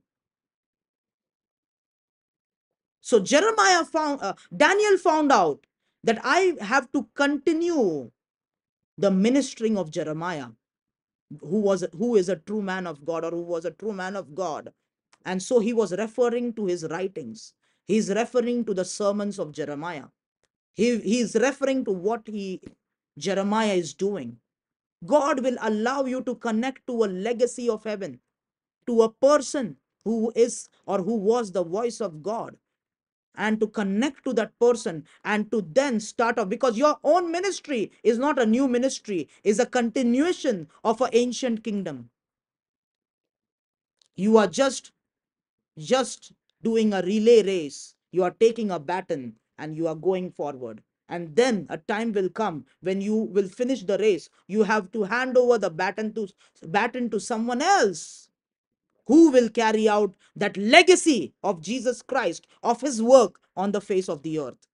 So Daniel found out that I have to continue the ministering of Jeremiah. who is a true man of God, or who was a true man of God. And so he was referring to his writings. He's referring to the sermons of Jeremiah. He's referring to what he Jeremiah is doing. God will allow you to connect to a legacy of heaven, to a person who is or who was the voice of God, and to connect to that person and to then start off, because your own ministry is not a new ministry, is a continuation of an ancient kingdom. You are just doing a relay race. You are taking a baton and you are going forward. And then a time will come when you will finish the race. You have to hand over the baton to someone else who will carry out that legacy of Jesus Christ, of his work on the face of the earth.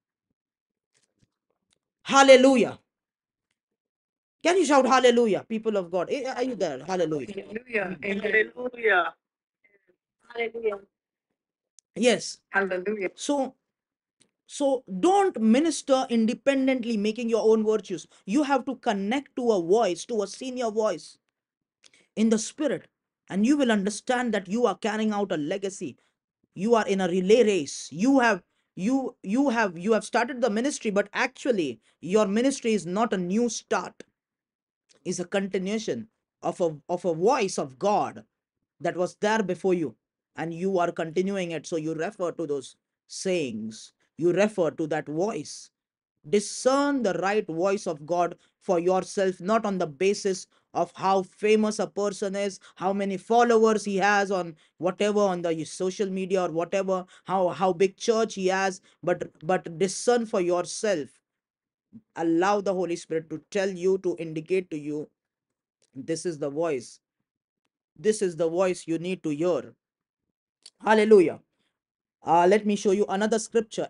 Hallelujah. Can you shout hallelujah, people of God? Are you there? Hallelujah. Hallelujah. Hallelujah. Hallelujah. Yes. Hallelujah. So don't minister independently, making your own virtues. You have to connect to a voice, to a senior voice in the spirit, and you will understand that you are carrying out a legacy. You are in a relay race. You have started the ministry, but actually your ministry is not a new start, is a continuation of a voice of God that was there before you, and you are continuing it. So you refer to those sayings, you refer to that voice. Discern the right voice of God for yourself, not on the basis of how famous a person is, how many followers he has on whatever, on the social media or whatever, how big church he has, but discern for yourself. Allow the Holy Spirit to tell you, to indicate to you, this is the voice, this is the voice you need to hear. Hallelujah. Let me show you another scripture.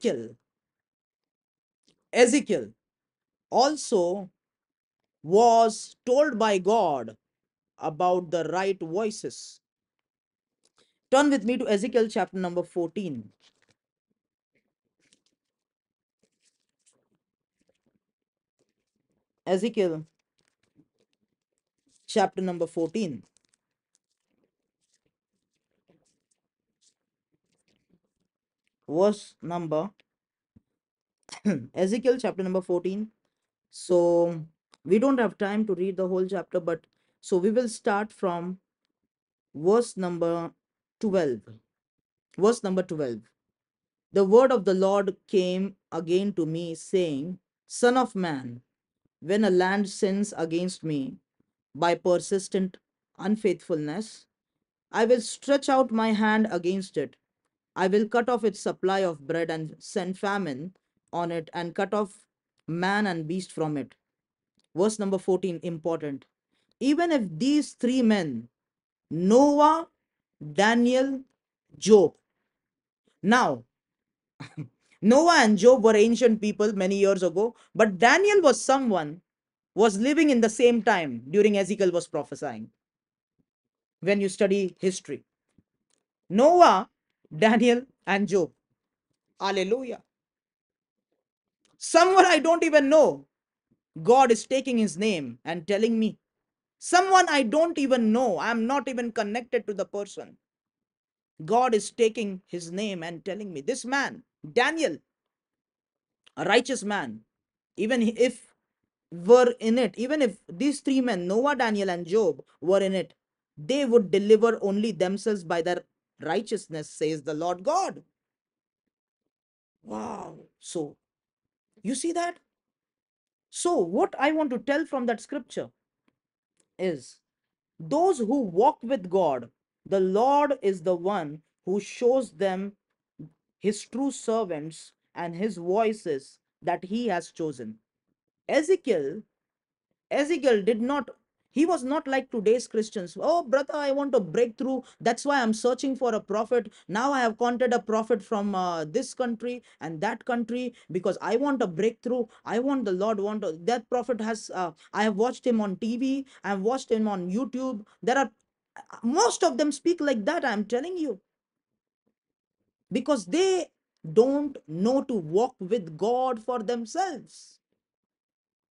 Ezekiel also was told by God about the right voices. Turn with me to Ezekiel chapter number 14. Ezekiel chapter number 14. Verse number Ezekiel chapter number 14. So we don't have time to read the whole chapter, but so we will start from verse number 12. Verse number 12. The word of the Lord came again to me, saying, Son of man, when a land sins against me by persistent unfaithfulness, I will stretch out my hand against it. I will cut off its supply of bread and send famine on it, and cut off man and beast from it. Verse number 14, important. Even if these three men, Noah, Daniel, Job. Now, Noah and Job were ancient people many years ago, but Daniel was someone was living in the same time during Ezekiel was prophesying. When you study history, Noah, Daniel, and Job. Hallelujah. Someone I don't even know, God is taking his name and telling me. Someone I don't even know, I'm not even connected to the person. God is taking his name and telling me, this man, Daniel, a righteous man, even if were in it, even if these three men, Noah, Daniel, and Job, were in it, they would deliver only themselves by their righteousness, says the Lord God. Wow. So, you see that? So, what I want to tell from that scripture is those who walk with God, the Lord is the one who shows them his true servants and his voices that he has chosen. Ezekiel Ezekiel did not, he was not like today's Christians. Oh, brother, I want a breakthrough. That's why I'm searching for a prophet. Now I have contacted a prophet from this country and that country because I want a breakthrough. I want the Lord, that prophet has, I have watched him on TV. I have watched him on YouTube. There are, most of them speak like that. I'm telling you, because they don't know to walk with God for themselves.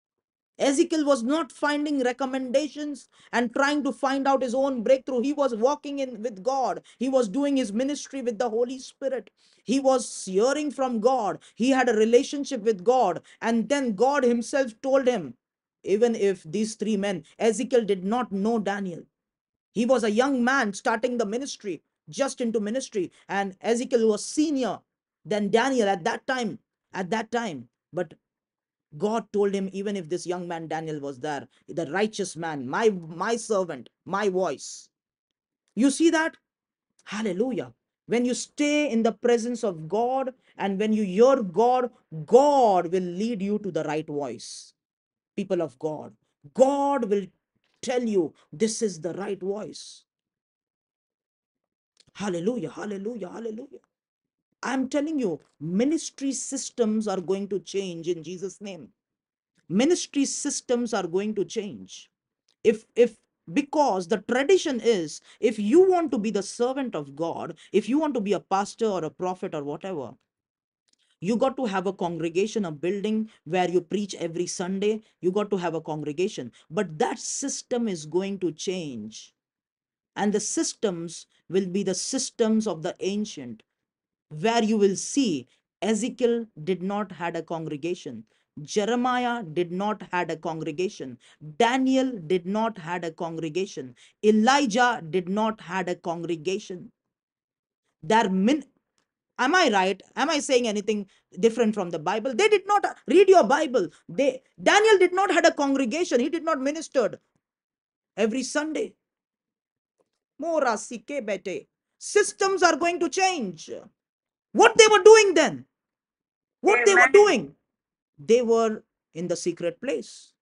Ezekiel was not finding recommendations and trying to find out his own breakthrough. He was walking in with God. He was doing his ministry with the Holy Spirit. He was hearing from God. He had a relationship with God. And then God himself told him, even if these three men, Ezekiel did not know Daniel. He was a young man starting the ministry, just into ministry. And Ezekiel was senior than Daniel at that time. At that time. But God told him, even if this young man Daniel was there, the righteous man, my servant, my voice. You see that? Hallelujah. When you stay in the presence of God and when you hear God, God will lead you to the right voice. People of God, God will tell you this is the right voice. Hallelujah, hallelujah, hallelujah. I'm telling you, ministry systems are going to change in Jesus' name. Ministry systems are going to change. If Because the tradition is, if you want to be the servant of God, if you want to be a pastor or a prophet or whatever, you got to have a congregation, a building where you preach every Sunday. You got to have a congregation, but that system is going to change, and the systems will be the systems of the ancient, where you will see Ezekiel did not had a congregation, Jeremiah did not had a congregation, Daniel did not had a congregation, Elijah did not had a congregation. Their min Am I right? Am I saying anything different from the Bible? They did not read your Bible. Daniel did not had a congregation. He did not ministered every Sunday. Mora sike bete. Systems are going to change. What they were doing then? What they were Amen. doing? They were in the secret place,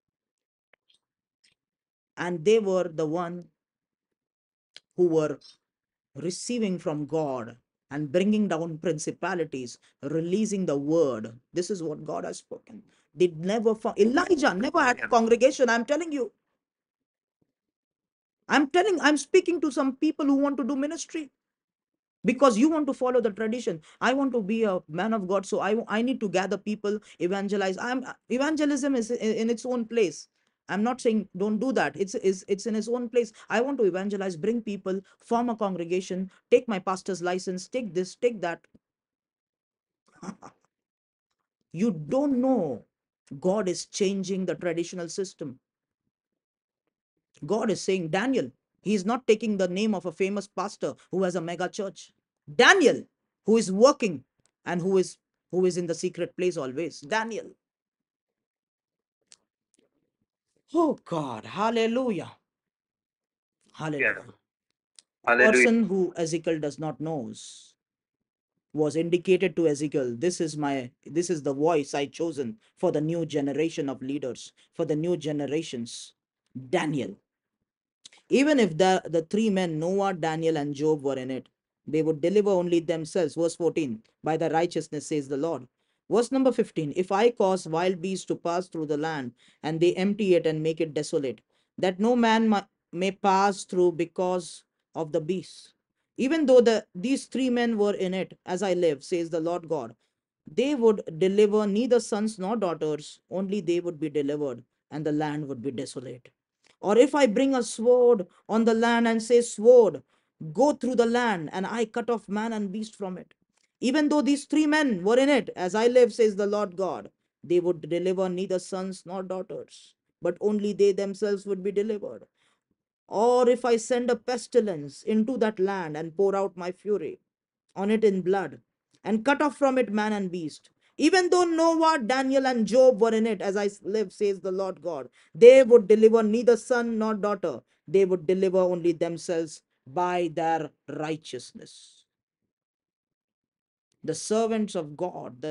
and they were the one who were receiving from God and bringing down principalities, releasing the word. This is what God has spoken. They never found, Elijah never had a congregation. I'm telling you. I'm speaking to some people who want to do ministry because you want to follow the tradition. I want to be a man of God, so I need to gather people, evangelize. Evangelism is in its own place. I'm not saying don't do that. It's in its own place. I want to evangelize, bring people, form a congregation, take my pastor's license, take this, take that. You don't know. God is changing the traditional system. God is saying, Daniel, he is not taking the name of a famous pastor who has a mega church. Daniel, who is working and who is in the secret place always. Daniel. Oh God, hallelujah. Hallelujah. A Hallelujah. person who Ezekiel does not knows was indicated to Ezekiel, this is the voice I chosen for the new generation of leaders, for the new generations. Daniel. Even if the three men, Noah, Daniel, and Job, were in it, they would deliver only themselves. Verse 14, by the righteousness, says the Lord. Verse number 15, if I cause wild beasts to pass through the land, and they empty it and make it desolate, that no man may pass through because of the beasts. Even though these three men were in it, as I live, says the Lord God, they would deliver neither sons nor daughters, only they would be delivered, and the land would be desolate. Or if I bring a sword on the land and say, sword, go through the land, and I cut off man and beast from it. Even though these three men were in it, as I live, says the Lord God, they would deliver neither sons nor daughters, but only they themselves would be delivered. Or if I send a pestilence into that land and pour out my fury on it in blood, and cut off from it man and beast. Even though Noah, Daniel, and Job were in it, as I live, says the Lord God, they would deliver neither son nor daughter. They would deliver only themselves by their righteousness. The servants of God,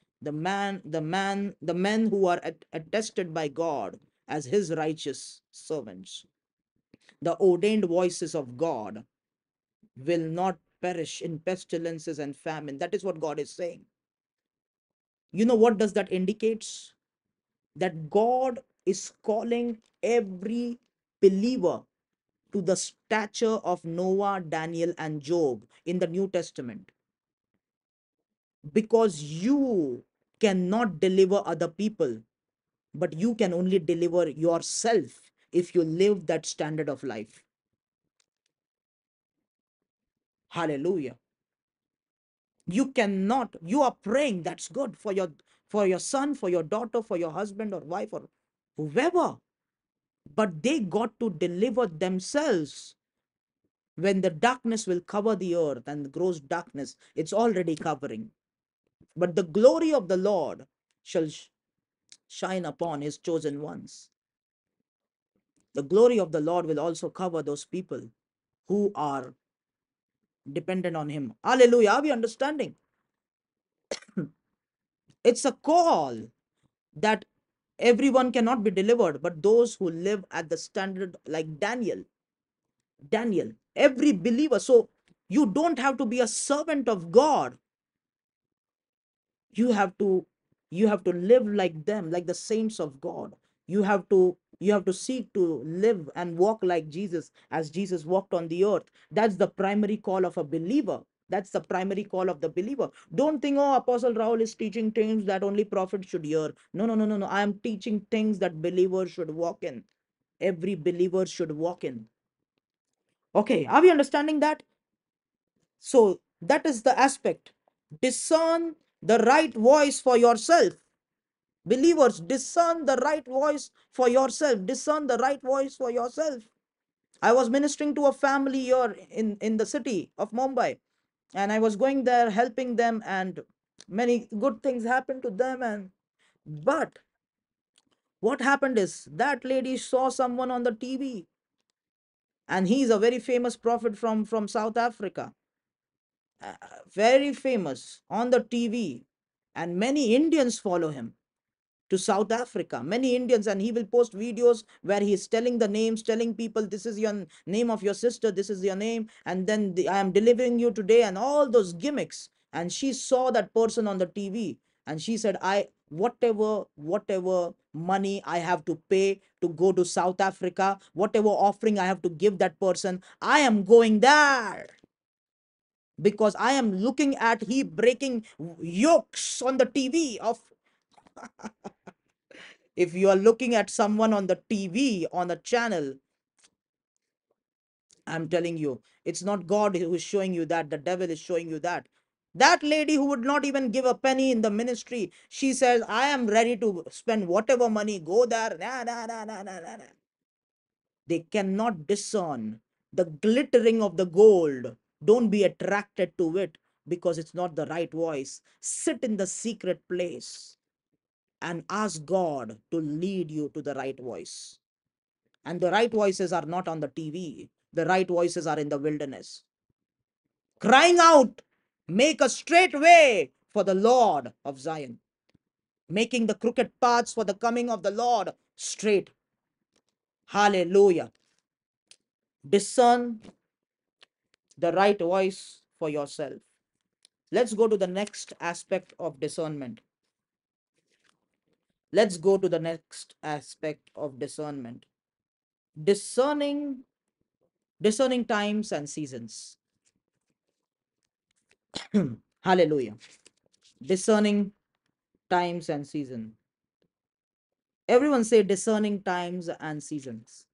the men who are attested by God as his righteous servants, the ordained voices of God will not perish in pestilences and famine. That is what God is saying. You know what does that indicates? That God is calling every believer to the stature of Noah, Daniel, and Job in the New Testament, because you cannot deliver other people but you can only deliver yourself if you live that standard of life. Hallelujah. You cannot, you are praying, that's good for your son, for your daughter, for your husband or wife or whoever, but they got to deliver themselves. When the darkness will cover the earth and the gross darkness, it's already covering, but the glory of the Lord shall shine upon his chosen ones. The glory of the Lord will also cover those people who are dependent on him. Hallelujah. Are we understanding? It's a call that everyone cannot be delivered, but those who live at the standard, like Daniel, every believer. So you don't have to be a servant of God. You have to, you have to live like them, like the saints of God. You have to seek to live and walk like Jesus, as Jesus walked on the earth. That's the primary call of a believer. That's the primary call of the believer. Don't think, oh, Apostle Raul is teaching things that only prophets should hear. No, no, no, no, no. I am teaching things that believers should walk in. Every believer should walk in. Okay, are we understanding that? So that is the aspect. Discern the right voice for yourself. Believers, discern the right voice for yourself. Discern the right voice for yourself. I was ministering to a family here in the city of Mumbai, and I was going there helping them, and many good things happened to them. And but what happened is that lady saw someone on the TV, and he's a very famous prophet from South Africa, uh, very famous on the TV, and many Indians follow him to South Africa, many Indians, and he will post videos where he's telling the names, telling people, this is your name of your sister, this is your name, and then I am delivering you today, and all those gimmicks. And she saw that person on the TV, and she said, whatever money I have to pay to go to South Africa, whatever offering I have to give that person, I am going there, because I am looking at he breaking yokes on the TV of. If you are looking at someone on the TV, on a channel, I'm telling you, it's not God who is showing you that, the devil is showing you that. That lady who would not even give a penny in the ministry, she says, I am ready to spend whatever money, go there. Nah, nah, nah, nah, nah, nah. They cannot discern the glittering of the gold. Don't be attracted to it, because it's not the right voice. Sit in the secret place and ask God to lead you to the right voice. And the right voices are not on the TV. The right voices are in the wilderness, crying out, make a straight way for the Lord of Zion, making the crooked paths for the coming of the Lord straight. Hallelujah. Discern the right voice for yourself. Let's go to the next aspect of discernment. Let's go to the next aspect of discernment. Discerning, discerning times and seasons. Hallelujah. Discerning times and season. Everyone say discerning times and seasons.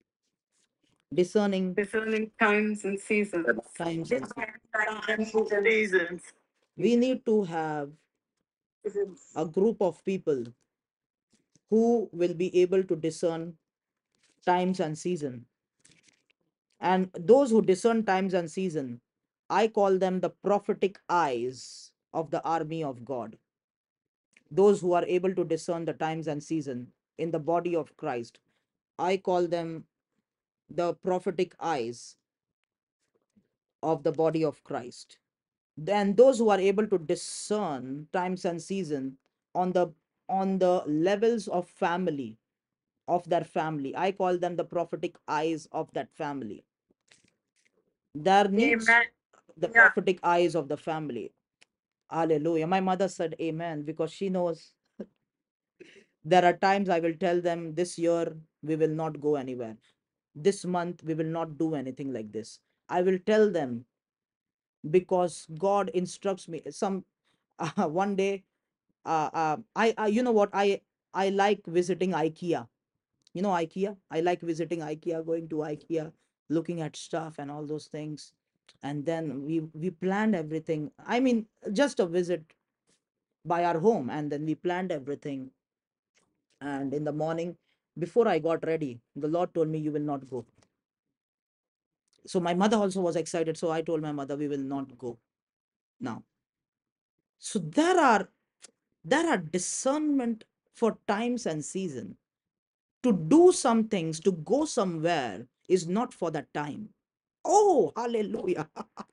Discerning times and seasons. times and seasons. Times and seasons. We need to have a group of people who will be able to discern times and season. And those who discern times and season, I call them the prophetic eyes of the army of God. Those who are able to discern the times and season in the body of Christ, I call them the prophetic eyes of the body of Christ. Then those who are able to discern times and season on the levels of family, of their family, I call them the prophetic eyes of that family. There needs Amen. the Yeah. prophetic eyes of the family. Hallelujah. My mother said amen, because she knows there are times I will tell them, this year we will not go anywhere, this month we will not do anything like this. I will tell them, because God instructs me. Some one day, I you know what, I like visiting IKEA. You know IKEA? I like visiting IKEA, going to IKEA, looking at stuff and all those things. And then we planned everything. I mean, just a visit by our home, and then we planned everything. And in the morning, before I got ready, the Lord told me, "You will not go." So my mother also was excited. So I told my mother, "We will not go now." So there are discernment for times and season. To do some things, to go somewhere is not for that time. Oh, hallelujah.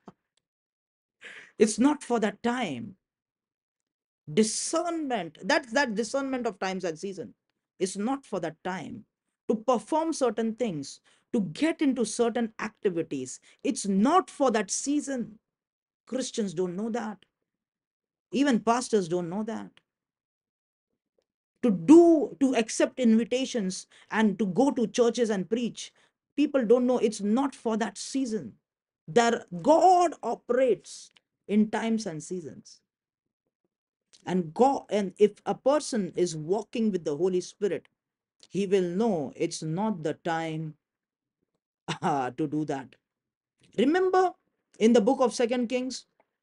It's not for that time. Discernment, that's that discernment of times and season. It's not for that time. To perform certain things, to get into certain activities, it's not for that season. Christians don't know that. Even pastors don't know that. To accept invitations and to go to churches and preach, people don't know it's not for that season. That God operates in times and seasons. And God, and if a person is walking with the Holy Spirit, he will know it's not the time to do that. Remember in the book of Second Kings,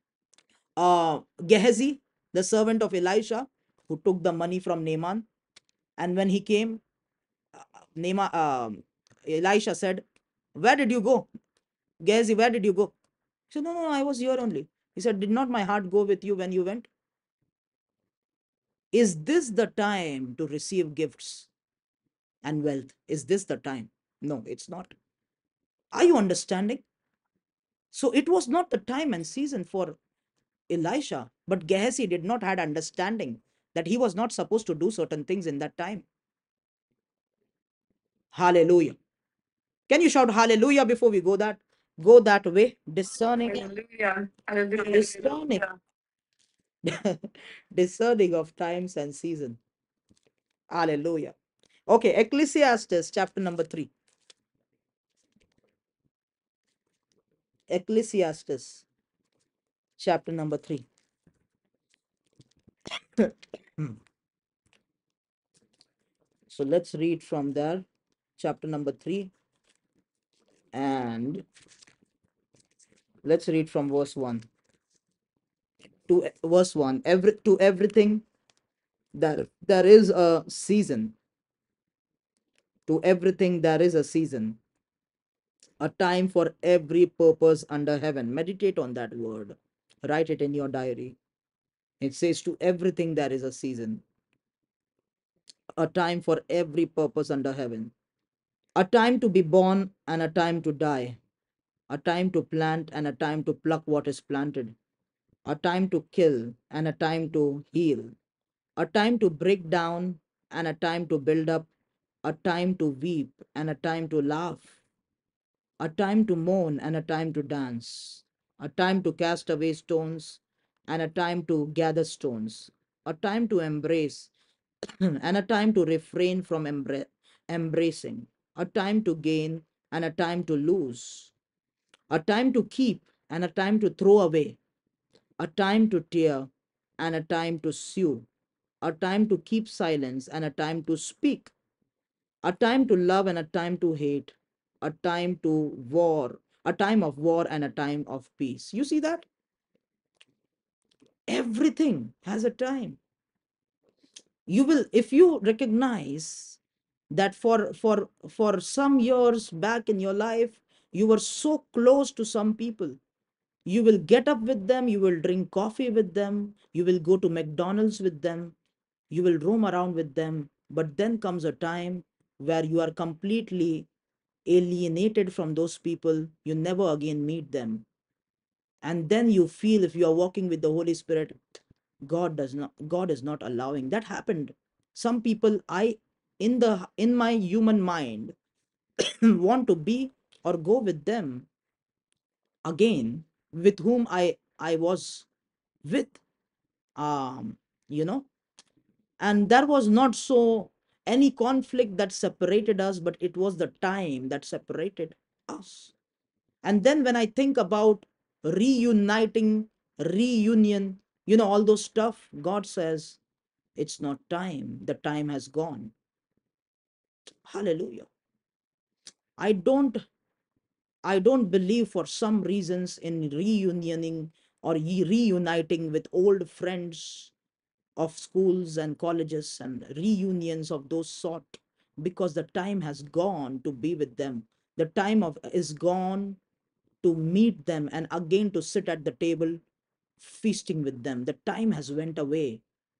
Gehazi, the servant of Elisha, who took the money from Naaman, and when he came, Naaman, Elisha said, "Where did you go, Gehazi? Where did you go?" He said, "No, no, I was here only." He said, "Did not my heart go with you when you went?" Is this the time to receive gifts and wealth? Is this the time? No, it's not. Are you understanding? So it was not the time and season for Elisha, but Gehazi did not had understanding that he was not supposed to do certain things in that time. Hallelujah. Can you shout hallelujah before we go that way? Discerning, Hallelujah. Hallelujah. discerning, discerning of times and season. Hallelujah. Okay, Ecclesiastes chapter number 3. Ecclesiastes chapter number 3. So let's read from there, chapter number 3, and let's read from verse 1 to verse 1. Everything there is a season. To everything there is a season, a time for every purpose under heaven. Meditate on that word. Write it in your diary. It says, to everything there is a season, a time for every purpose under heaven. A time to be born and a time to die. A time to plant and a time to pluck what is planted. A time to kill and a time to heal. A time to break down and a time to build up. A time to weep and a time to laugh. A time to mourn and a time to dance. A time to cast away stones and a time to gather stones. A time to embrace and a time to refrain from embracing. A time to gain and a time to lose. A time to keep and a time to throw away. A time to tear and a time to sew. A time to keep silence and a time to speak. A time to love and a time to hate. A time to war, a time of war and a time of peace. You see that? Everything has a time. You will, if you recognize that for some years back in your life, you were so close to some people. You will get up with them, you will drink coffee with them, you will go to McDonald's with them, you will roam around with them. But then comes a time where you are completely alienated from those people. You never again meet them. And then you feel, if you are walking with the Holy Spirit, God is not allowing that. Happened. Some people, I in my human mind want to be or go with them again, with whom I was with, um you know and there was not so any conflict that separated us, but it was the time that separated us. And then when I think about reuniting, reunion, all those stuff, God says, It's not time. The time has gone. Hallelujah. I don't I don't believe for some reasons in reunioning or reuniting with old friends of schools and colleges and reunions of those sort, because the time has gone to be with them. The time of is gone to meet them and again to sit at the table feasting with them. The time has went away.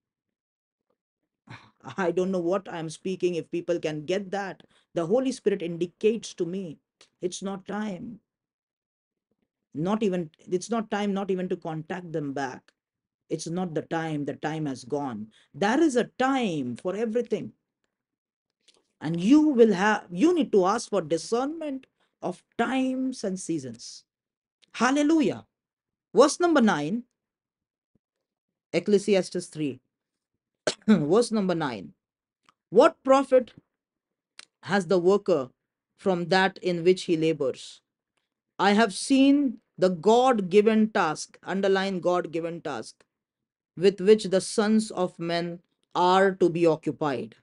I don't know what I'm speaking. If people can get that, the Holy Spirit indicates to me it's not time. Not even, it's not time, not even to contact them back. It's not the time. The time has gone. There is a time for everything. And you need to ask for discernment of times and seasons. Hallelujah. Verse number 9, Ecclesiastes 3. Verse number 9. What profit has the worker from that in which he labors? I have seen the God given task, underline God given task, with which the sons of men are to be occupied.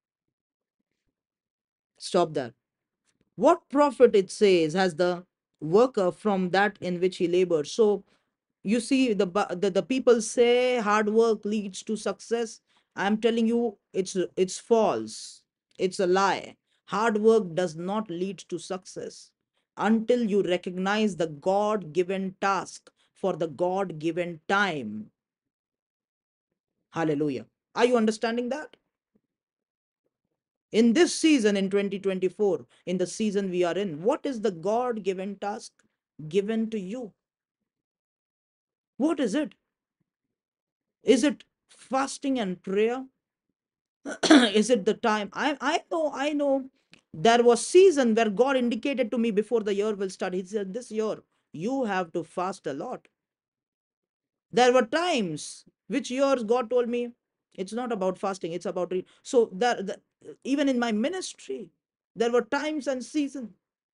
Stop there. What profit, it says, has the worker from that in which he labors? So you see, the people say hard work leads to success. I'm telling you, it's false. It's a lie. Hard work does not lead to success until you recognize the God given task for the God given time. Hallelujah. Are you understanding that? In this season, in 2024, in the season we are in, what is the God given task given to you? What is it? Is it fasting and prayer? Is it the time? I know there was season where God indicated to me before the year will start. He said, this year you have to fast a lot. There were times which years God told me it's not about fasting, it's about so that even in my ministry there were times and seasons.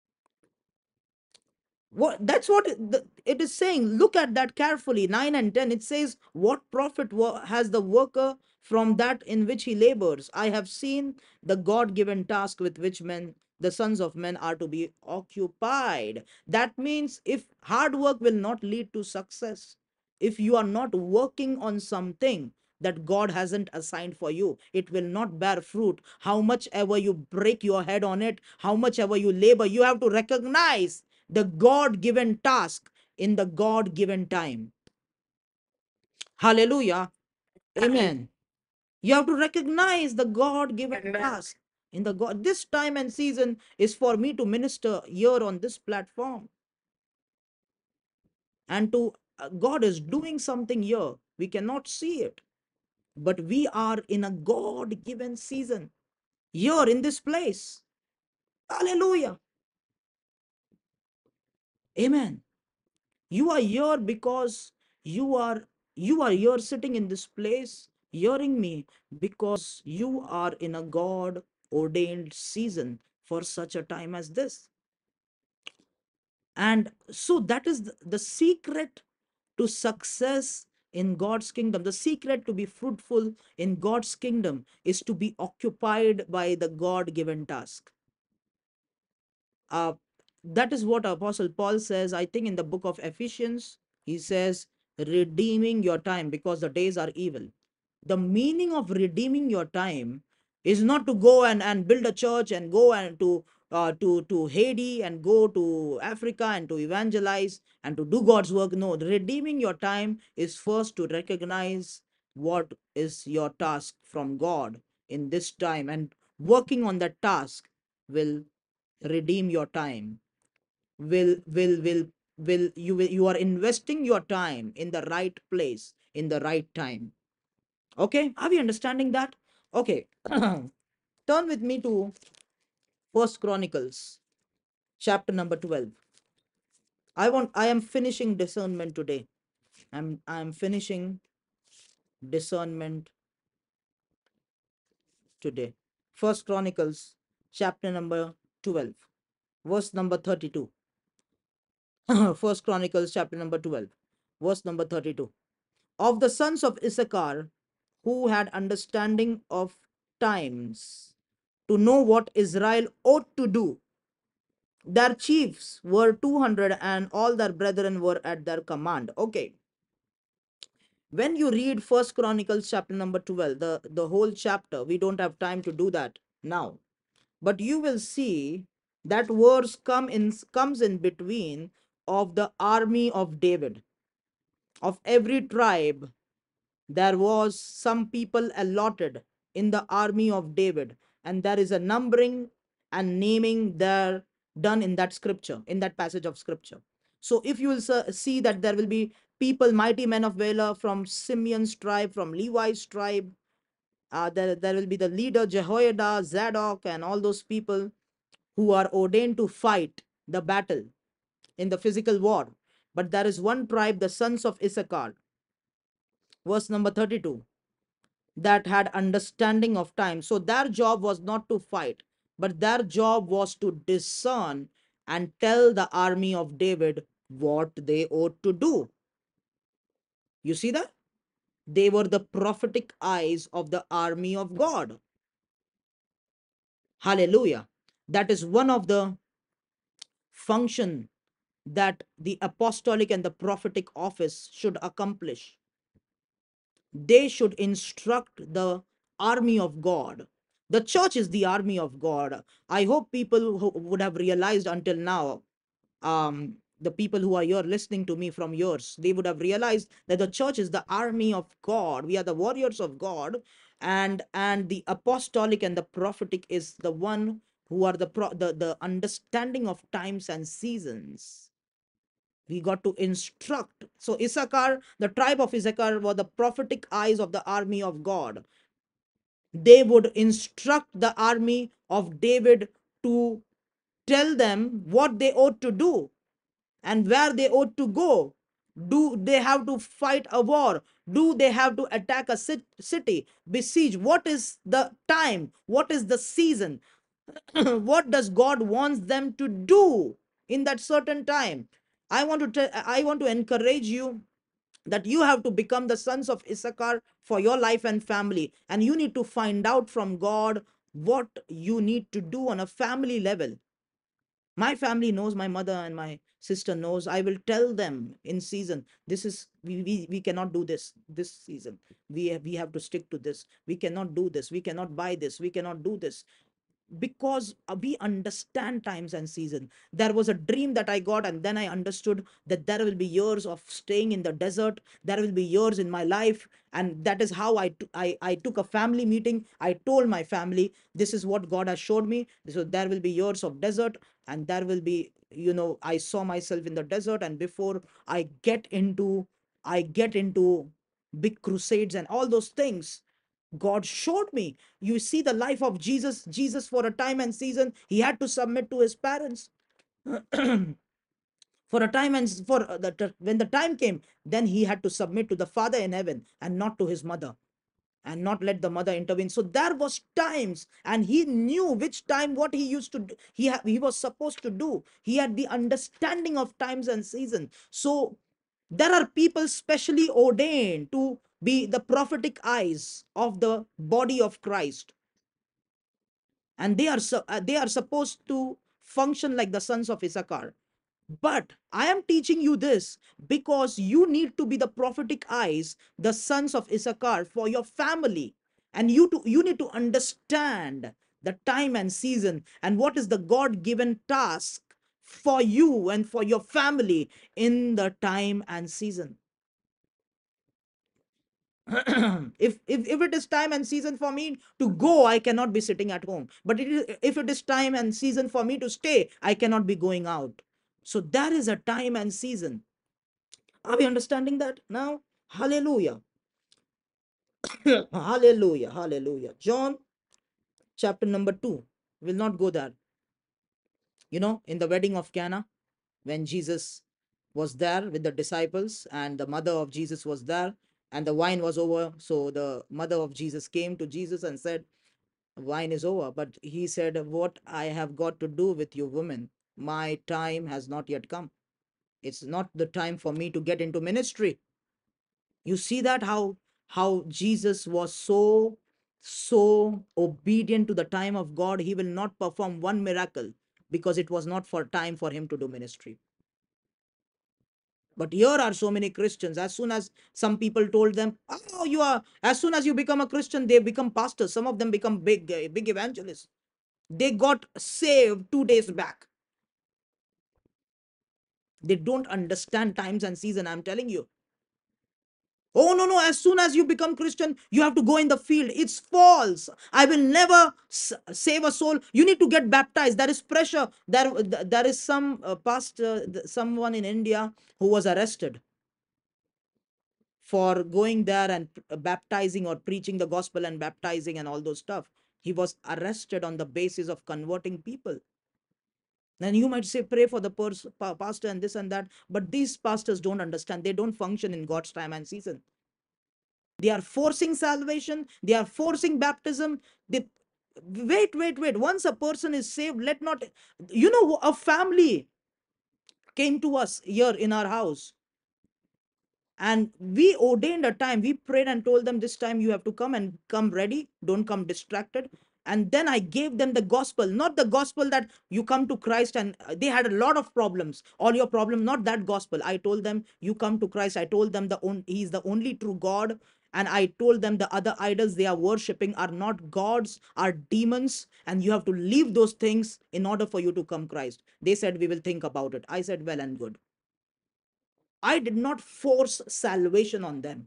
What that's what it is saying. Look at that carefully. 9 and 10, it says, what profit has the worker from that in which he labors? I have seen the God given task with which men, the sons of men, are to be occupied. That means if hard work will not lead to success, if you are not working on something that God hasn't assigned for you, it will not bear fruit. How much ever you break your head on it, how much ever you labor, you have to recognize the God given task in the God given time. Hallelujah. Amen. You have to recognize the God given task in the God. This time and season is for me to minister here on this platform. And to God is doing something here. We cannot see it, but we are in a God given season here in this place. Hallelujah. Amen. You are here because you are you are here sitting in this place hearing me, because you are in a God ordained season for such a time as this. And so that is the secret to success in God's kingdom. The secret to be fruitful in God's kingdom is to be occupied by the God given task. uh, that is what Apostle Paul says, I think, in the book of Ephesians. He says, redeeming your time because the days are evil. The meaning of redeeming your time is not to go and build a church and go and to Haiti and go to Africa and to evangelize and to do God's work. No, redeeming your time is first to recognize what is your task from God in this time, and working on that task will redeem your time. Will you are investing your time in the right place in the right time. Okay, are we understanding that? Okay. Turn with me to First Chronicles chapter number 12. I am finishing discernment today. I'm finishing discernment today. First Chronicles chapter number 12, verse number 32. First Chronicles chapter number 12, verse number 32. Of the sons of Issachar, who had understanding of times to know what Israel ought to do. Their chiefs were 200 and all their brethren were at their command. Okay. When you read First Chronicles chapter number 12, the whole chapter, we don't have time to do that now. But you will see that verse comes in between of the army of David. Of every tribe, there was some people allotted in the army of David, and there is a numbering and naming there done in that scripture, in that passage of scripture. So if you will see that there will be people, mighty men of valor from Simeon's tribe, from Levi's tribe, there will be the leader Jehoiada, Zadok, and all those people who are ordained to fight the battle in the physical war. But there is one tribe, the sons of Issachar, verse number 32, that had understanding of time. So their job was not to fight, but their job was to discern and tell the army of David what they ought to do. You see that? They were the prophetic eyes of the army of God. Hallelujah. That is one of the function that the apostolic and the prophetic office should accomplish. They should instruct the army of God. The church is the army of God. I hope people who would have realized until now, the people who are here listening to me from yours, they would have realized that the church is the army of God. We are the warriors of God, and the apostolic and the prophetic is the one who are the understanding of times and seasons. We got to instruct. So Issachar, the tribe of Issachar, were the prophetic eyes of the army of God. They would instruct the army of David to tell them what they ought to do and where they ought to go. Do they have to fight a war? Do they have to attack a city, besiege? What is the time? What is the season? What does God wants them to do in that certain time? I want to encourage you that you have to become the sons of Issachar for your life and family, and you need to find out from God what you need to do on a family level. My family knows, my mother and my sister knows. I will tell them in season, this is we cannot do this season. We have to stick to this. We cannot do this. We cannot buy this. We cannot do this, because we understand times and season. There was a dream that I got, and then I understood that there will be years of staying in the desert. There will be years in my life, and that is how I took a family meeting. I told my family, this is what God has showed me. So there will be years of desert, and there will be, I saw myself in the desert, and before I get into big crusades and all those things, God showed me. You see the life of Jesus. Jesus, for a time and season, he had to submit to his parents. For a time and for when the time came, then he had to submit to the Father in heaven and not to his mother, and not let the mother intervene. So there was times, and he knew which time what he used to do. He was supposed to do. He had the understanding of times and seasons. So there are people specially ordained to be the prophetic eyes of the body of Christ, and they are supposed to function like the sons of Issachar. But I am teaching you this because you need to be the prophetic eyes, the sons of Issachar, for your family. And you need to understand the time and season and what is the God given task for you and for your family in the time and season. If it is time and season for me to go, I cannot be sitting at home. But if it is time and season for me to stay, I cannot be going out. So there is a time and season. Are we understanding that now? Hallelujah. Hallelujah. Hallelujah. John chapter number 2. We'll not go there. In the wedding of Cana, when Jesus was there with the disciples, and the mother of Jesus was there, and the wine was over. So the mother of Jesus came to Jesus and said, wine is over. But he said, what I have got to do with you women? My time has not yet come. It's not the time for me to get into ministry. You see that how Jesus was so obedient to the time of God. He will not perform one miracle because it was not for time for him to do ministry. But here are so many Christians. As soon as some people told them, "Oh, you are," as soon as you become a Christian, they become pastors. Some of them become big evangelists. They got saved 2 days back. They don't understand times and season. I'm telling you. Oh, no, no. As soon as you become Christian, you have to go in the field. It's false. I will never save a soul. You need to get baptized. There is pressure. There is some pastor, someone in India who was arrested for going there and baptizing or preaching the gospel and baptizing and all those stuff. He was arrested on the basis of converting people. And you might say, pray for the pastor and this and that. But these pastors don't understand. They don't function in God's time and season. They are forcing salvation. They are forcing baptism. They wait. Once a person is saved, let not, a family came to us here in our house, and we ordained a time. We prayed and told them, this time you have to come and come ready. Don't come distracted. And then I gave them the gospel, not the gospel that you come to Christ. And they had a lot of problems. All your problem, not that gospel. I told them, you come to Christ. I told them he's the only true God. And I told them the other idols they are worshipping are not gods, are demons, and you have to leave those things in order for you to come Christ. They said, we will think about it. I said, well and good. I did not force salvation on them.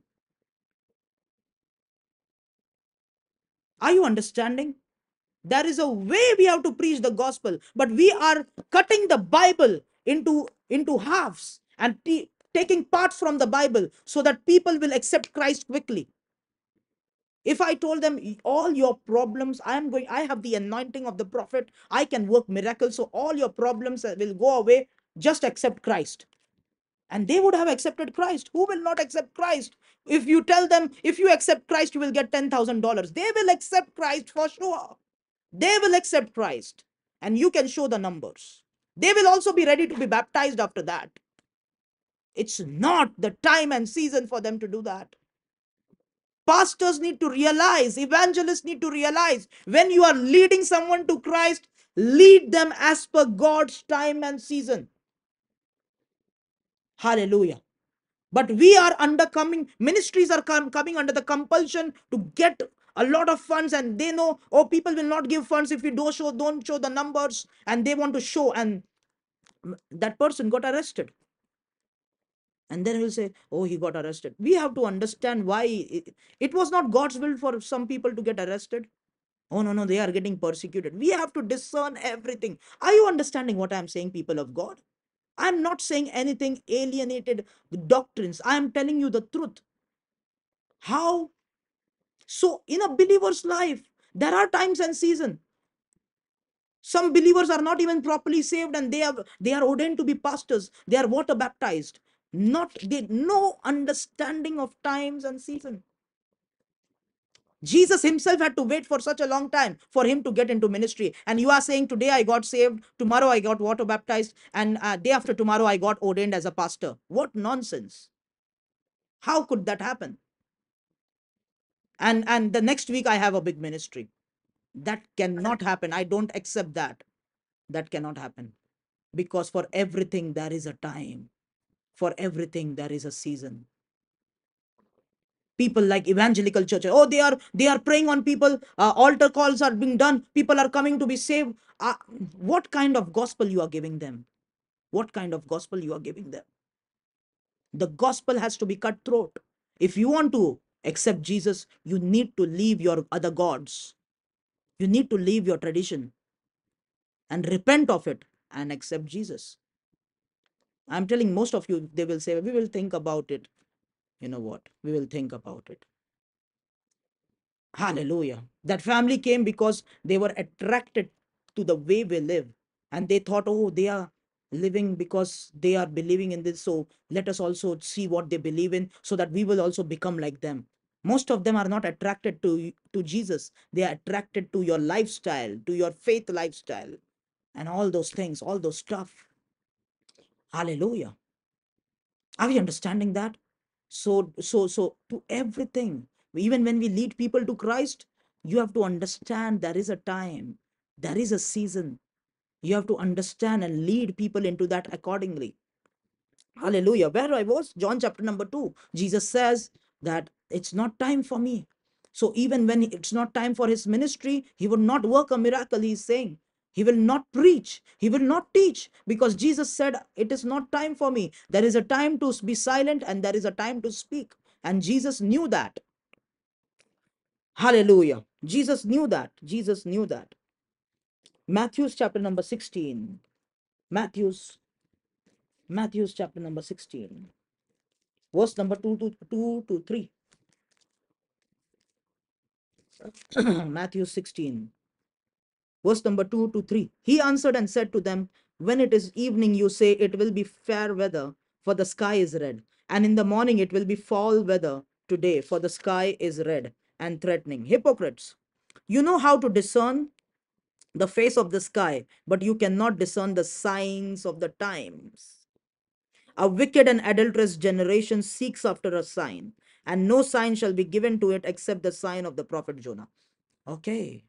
Are you understanding? There is a way we have to preach the gospel, but we are cutting the Bible into halves and taking parts from the Bible so that people will accept Christ quickly. If I told them all your problems, I have the anointing of the prophet, I can work miracles, so all your problems will go away, just accept Christ. And they would have accepted Christ. Who will not accept Christ? If you tell them, if you accept Christ, you will get $10,000. They will accept Christ for sure. They will accept Christ. And you can show the numbers. They will also be ready to be baptized after that. It's not the time and season for them to do that. Pastors need to realize, evangelists need to realize, when you are leading someone to Christ, lead them as per God's time and season. Hallelujah. But we are ministries are coming under the compulsion to get a lot of funds, and they know, oh, people will not give funds if we don't show the numbers, and they want to show, and that person got arrested. And then we'll say, oh, he got arrested. We have to understand why it was not God's will for some people to get arrested. Oh, no, no, they are getting persecuted. We have to discern everything. Are you understanding what I'm saying, people of God? I'm not saying anything alienated doctrines. I am telling you the truth. How? So in a believer's life, there are times and season. Some believers are not even properly saved, and they are ordained to be pastors. They are water baptized. They no understanding of times and season. Jesus himself had to wait for such a long time for him to get into ministry. And you are saying, today I got saved, tomorrow I got water baptized, and day after tomorrow I got ordained as a pastor. What nonsense. How could that happen? And the next week I have a big ministry. That cannot happen. I don't accept that. That cannot happen. Because for everything there is a time. For everything there is a season. People like evangelical churches, oh, they are praying on people, altar calls are being done, people are coming to be saved. What kind of gospel you are giving them? What kind of gospel you are giving them? The gospel has to be cut throat. If you want to accept Jesus, you need to leave your other gods. You need to leave your tradition and repent of it and accept Jesus. I'm telling most of you, they will say, we will think about it. You know what? We will think about it. Hallelujah. That family came because they were attracted to the way we live. And they thought, oh, they are living because they are believing in this. So let us also see what they believe in so that we will also become like them. Most of them are not attracted to Jesus. They are attracted to your lifestyle, to your faith lifestyle, and all those things, all those stuff. Hallelujah. Are we understanding that? So to everything. Even when we lead people to Christ, you have to understand there is a time, there is a season. You have to understand and lead people into that accordingly. Hallelujah. Where I was, John chapter number 2, Jesus says that it's not time for me. So even when it's not time for his ministry, he will not work a miracle. He's saying he will not preach, he will not teach, because Jesus said, it is not time for me. There is a time to be silent and there is a time to speak. And Jesus knew that. Hallelujah. Jesus knew that. Jesus knew that. Matthew's chapter number 16. Matthew's Matthew's chapter number 16. Verse number 2 to 3. Matthew 16, verse number 2 to 3. He answered and said to them, when it is evening, you say it will be fair weather, for the sky is red. And in the morning, it will be foul weather today, for the sky is red and threatening. Hypocrites, you know how to discern the face of the sky, but you cannot discern the signs of the times. A wicked and adulterous generation seeks after a sign, and no sign shall be given to it except the sign of the prophet Jonah. Okay,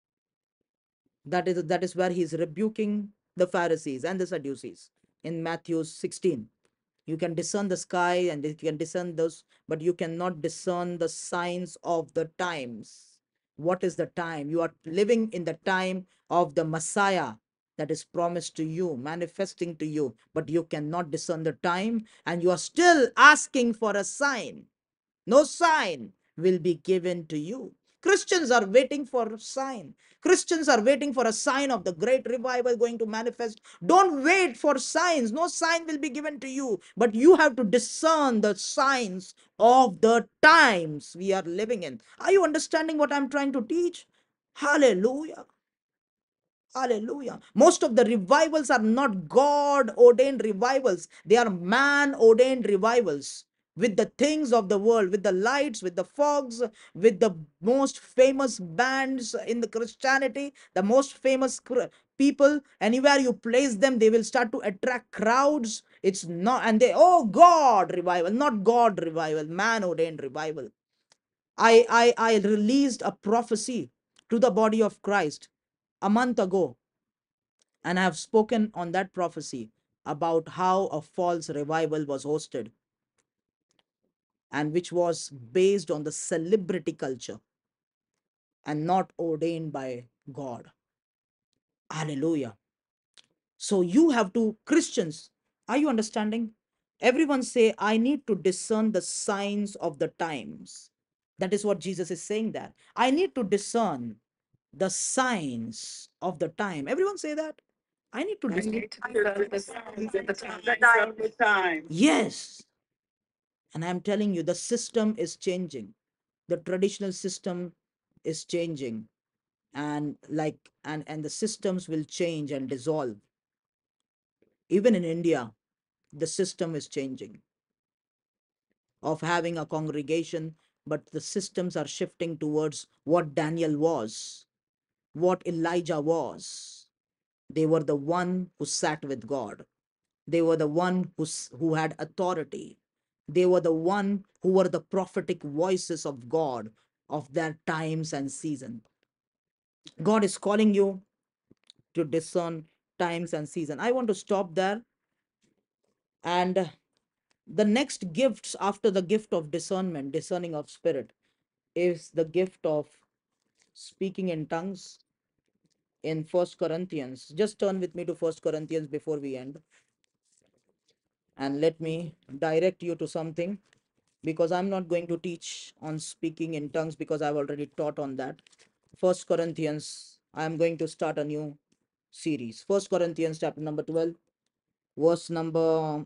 that is where he's rebuking the Pharisees and the Sadducees in Matthew 16. You can discern the sky and you can discern those, but you cannot discern the signs of the times. What is the time? You are living in the time of the Messiah that is promised to you, manifesting to you, but you cannot discern the time, and you are still asking for a sign. No sign will be given to you. Christians are waiting for a sign. Christians are waiting for a sign of the great revival going to manifest. Don't wait for signs. No sign will be given to you. But you have to discern the signs of the times we are living in. Are you understanding what I'm trying to teach? Hallelujah. Hallelujah. Most of the revivals are not God ordained revivals, they are man ordained revivals with the things of the world, with the lights, with the fogs, with the most famous bands in the Christianity, the most famous people. Anywhere you place them, they will start to attract crowds. It's not, and they, oh, God revival, not God revival, man ordained revival. I released a prophecy to the body of Christ a month ago, and I have spoken on that prophecy about how a false revival was hosted and which was based on the celebrity culture and not ordained by God. Hallelujah. So you have to, Christians, are you understanding? Everyone say, I need to discern the signs of the times. That is what Jesus is saying, that I need to discern the signs of the time. Everyone say that. I need to discern. The signs of the time. Yes. And I'm telling you, the system is changing. The traditional system is changing. And the systems will change and dissolve. Even in India, the system is changing of having a congregation, but the systems are shifting towards what Daniel was, what Elijah was. They were the one who sat with God. They were the one who had authority. They were the one who were the prophetic voices of God of their times and season. God is calling you to discern times and season. I want to stop there. And the next gifts after the gift of discernment, discerning of spirit, is the gift of speaking in tongues in First Corinthians. Just turn with me to First Corinthians before we end, and let me direct you to something, because I'm not going to teach on speaking in tongues because I've already taught on that. First Corinthians, I'm going to start a new series. First Corinthians chapter number 12, verse number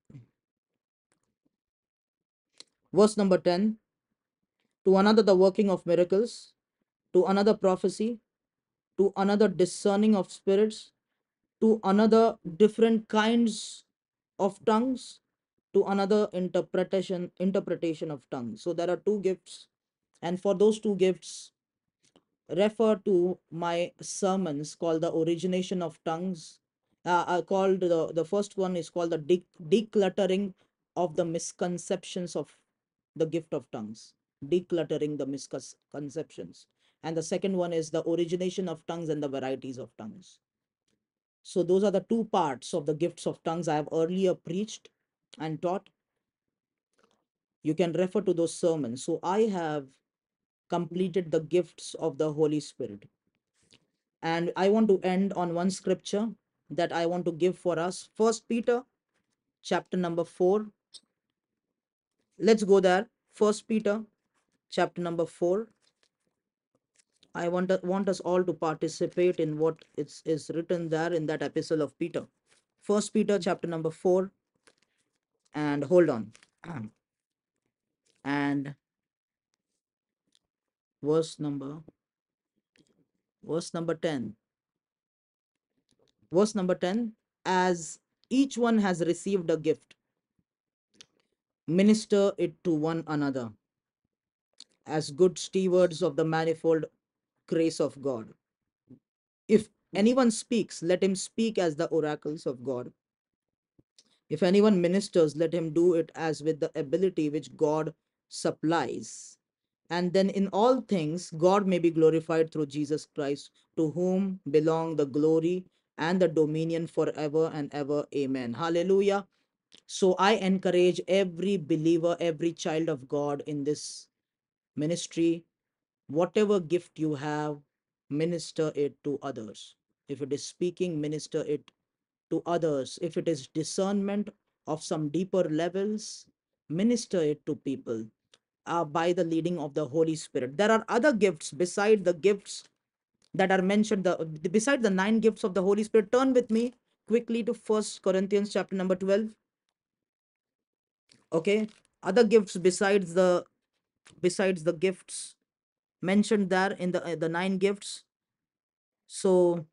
verse number 10. To another the working of miracles, to another prophecy, to another discerning of spirits, to another different kinds of tongues, to another interpretation of tongues. So there are two gifts, and for those two gifts, refer to my sermons called the origination of tongues. Called the first one is called the decluttering of the misconceptions of the gift of tongues. decluttering the misconceptions. And the second one is the origination of tongues and the varieties of tongues. So those are the two parts of the gifts of tongues I have earlier preached and taught. You can refer to those sermons. So I have completed the gifts of the Holy Spirit. And I want to end on one scripture that I want to give for us. First Peter chapter number 4. Let's go there. First Peter chapter number 4. I want us all to participate in what is written there in that epistle of Peter. First Peter chapter number 4, and hold on. And verse number verse number 10. Verse number 10, as each one has received a gift, minister it to one another as good stewards of the manifold grace of God. If anyone speaks, let him speak as the oracles of God. If anyone ministers, let him do it as with the ability which God supplies. And then in all things, God may be glorified through Jesus Christ, to whom belong the glory and the dominion forever and ever. Amen. Hallelujah. So I encourage every believer, every child of God in this ministry, whatever gift you have, minister it to others. If it is speaking, minister it to others. If it is discernment of some deeper levels, minister it to people by the leading of the Holy Spirit. There are other gifts beside the gifts that are mentioned, beside the 9 gifts of the Holy Spirit. Turn with me quickly to First Corinthians chapter number 12. Okay, other gifts besides the gifts mentioned there in the 9 gifts. So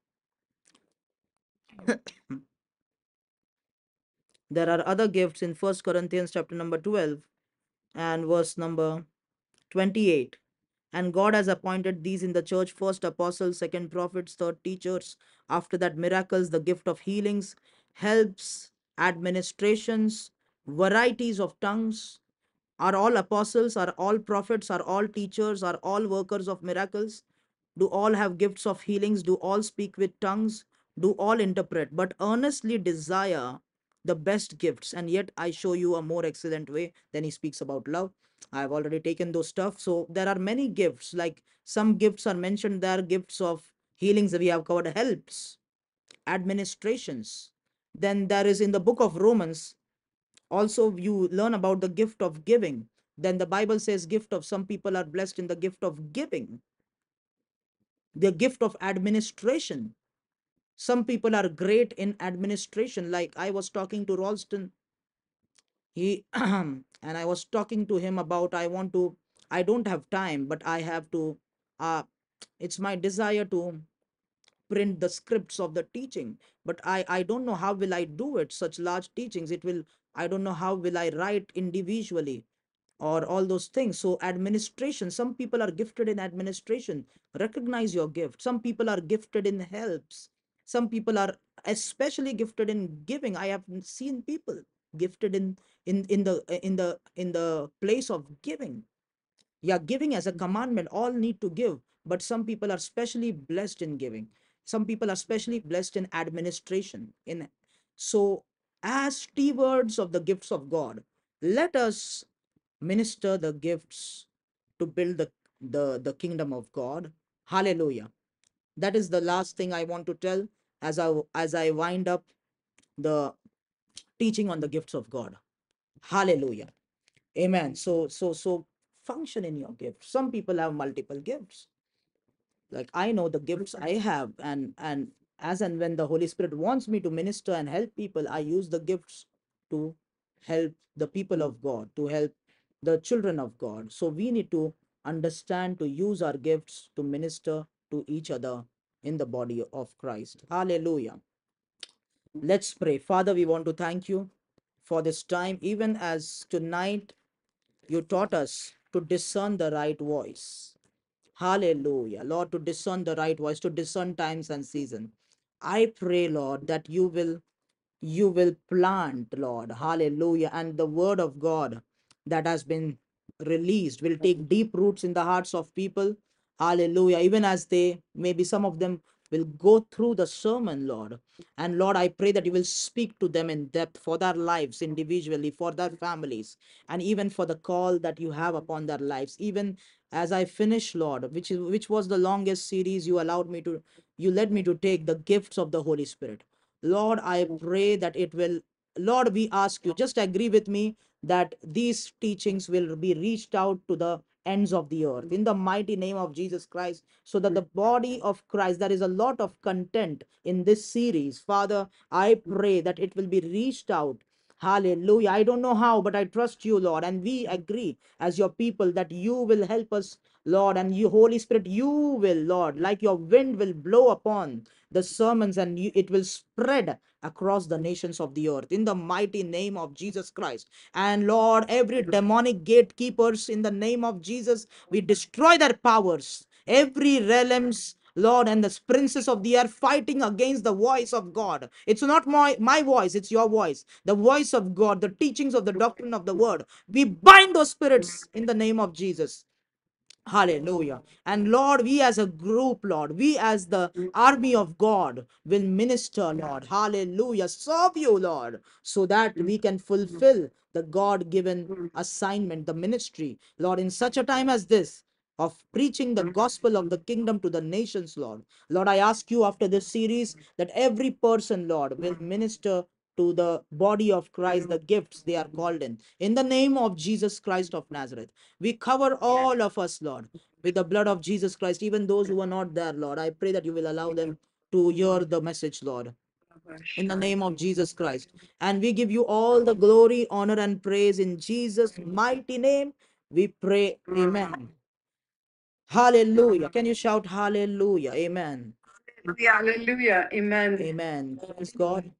there are other gifts in First Corinthians chapter number 12 and verse number 28. And God has appointed these in the church: first apostles, second prophets, third teachers, after that miracles, the gift of healings, helps, administrations, varieties of tongues. Are all apostles, are all prophets, are all teachers, are all workers of miracles? Do all have gifts of healings? Do all speak with tongues? Do all interpret? But earnestly desire the best gifts, and yet I show you a more excellent way. Then he speaks about love. I've already taken those stuff. So there are many gifts, like some gifts are mentioned there, gifts of healings that we have covered, helps, administrations. Then there is in the book of Romans, also you learn about the gift of giving. Then the Bible says gift of, some people are blessed in the gift of giving, the gift of administration. Some people are great in administration. Like I was talking to Ralston, he and I was talking to him about, I don't have time, but I have to, uh it's my desire to print the scripts of the teaching, but I don't know how will I do it, such large teachings. It will, I don't know how will I write individually or all those things. So administration, some people are gifted in administration. Recognize your gift. Some people are gifted in helps. Some people are especially gifted in giving. I have seen people gifted in the place of giving. Yeah, giving as a commandment, all need to give, but some people are specially blessed in giving. Some people are specially blessed in administration. In So as stewards of the gifts of God, let us minister the gifts to build the kingdom of God. Hallelujah. That is the last thing I want to tell as I wind up the teaching on the gifts of God. Hallelujah. Amen. So function in your gifts. Some people have multiple gifts. Like I know the gifts I have, and as and when the Holy Spirit wants me to minister and help people, I use the gifts to help the people of God, to help the children of God. So we need to understand to use our gifts to minister to each other in the body of Christ. Hallelujah. Let's pray. Father, we want to thank you for this time, even as tonight you taught us to discern the right voice. Hallelujah. Lord, to discern the right voice, to discern times and season. I pray, Lord, that you will plant, Lord. Hallelujah. And the word of God that has been released, will take deep roots in the hearts of people. Hallelujah. Even as they, maybe some of them will go through the sermon, Lord. And Lord, I pray that you will speak to them in depth for their lives individually, for their families, and even for the call that you have upon their lives. Even as I finish, Lord, which was the longest series you led me to take, the gifts of the Holy Spirit. Lord, I pray that it will, Lord, we ask you, just agree with me that these teachings will be reached out to the ends of the earth in the mighty name of Jesus Christ, so that the body of Christ, there is a lot of content in this series. Father, I pray that it will be reached out. Hallelujah. I don't know how, but I trust you, Lord. And we agree as your people that you will help us, Lord. And you, Holy Spirit, you will, Lord, like your wind will blow upon the sermons, and it will spread across the nations of the earth in the mighty name of Jesus Christ. And Lord, every demonic gatekeepers, in the name of Jesus, we destroy their powers. Every realms, Lord, and the princes of the air fighting against the voice of God. It's not my voice, it's your voice. The voice of God, the teachings of the doctrine of the word. We bind those spirits in the name of Jesus. Hallelujah. And Lord, we as a group, Lord, we as the army of God will minister, Lord. Hallelujah. Serve you, Lord, so that we can fulfill the God given assignment, the ministry, Lord, in such a time as this, of preaching the gospel of the kingdom to the nations, Lord. Lord, I ask you after this series that every person, Lord, will minister to the body of Christ, the gifts they are called in the name of Jesus Christ of Nazareth. We cover all of us, Lord, with the blood of Jesus Christ, even those who are not there, Lord. I pray that you will allow them to hear the message, Lord, in the name of Jesus Christ. And we give you all the glory, honor, and praise in Jesus' mighty name. We pray, amen. Hallelujah. Can you shout hallelujah? Amen. Hallelujah. Amen. Amen. Praise God.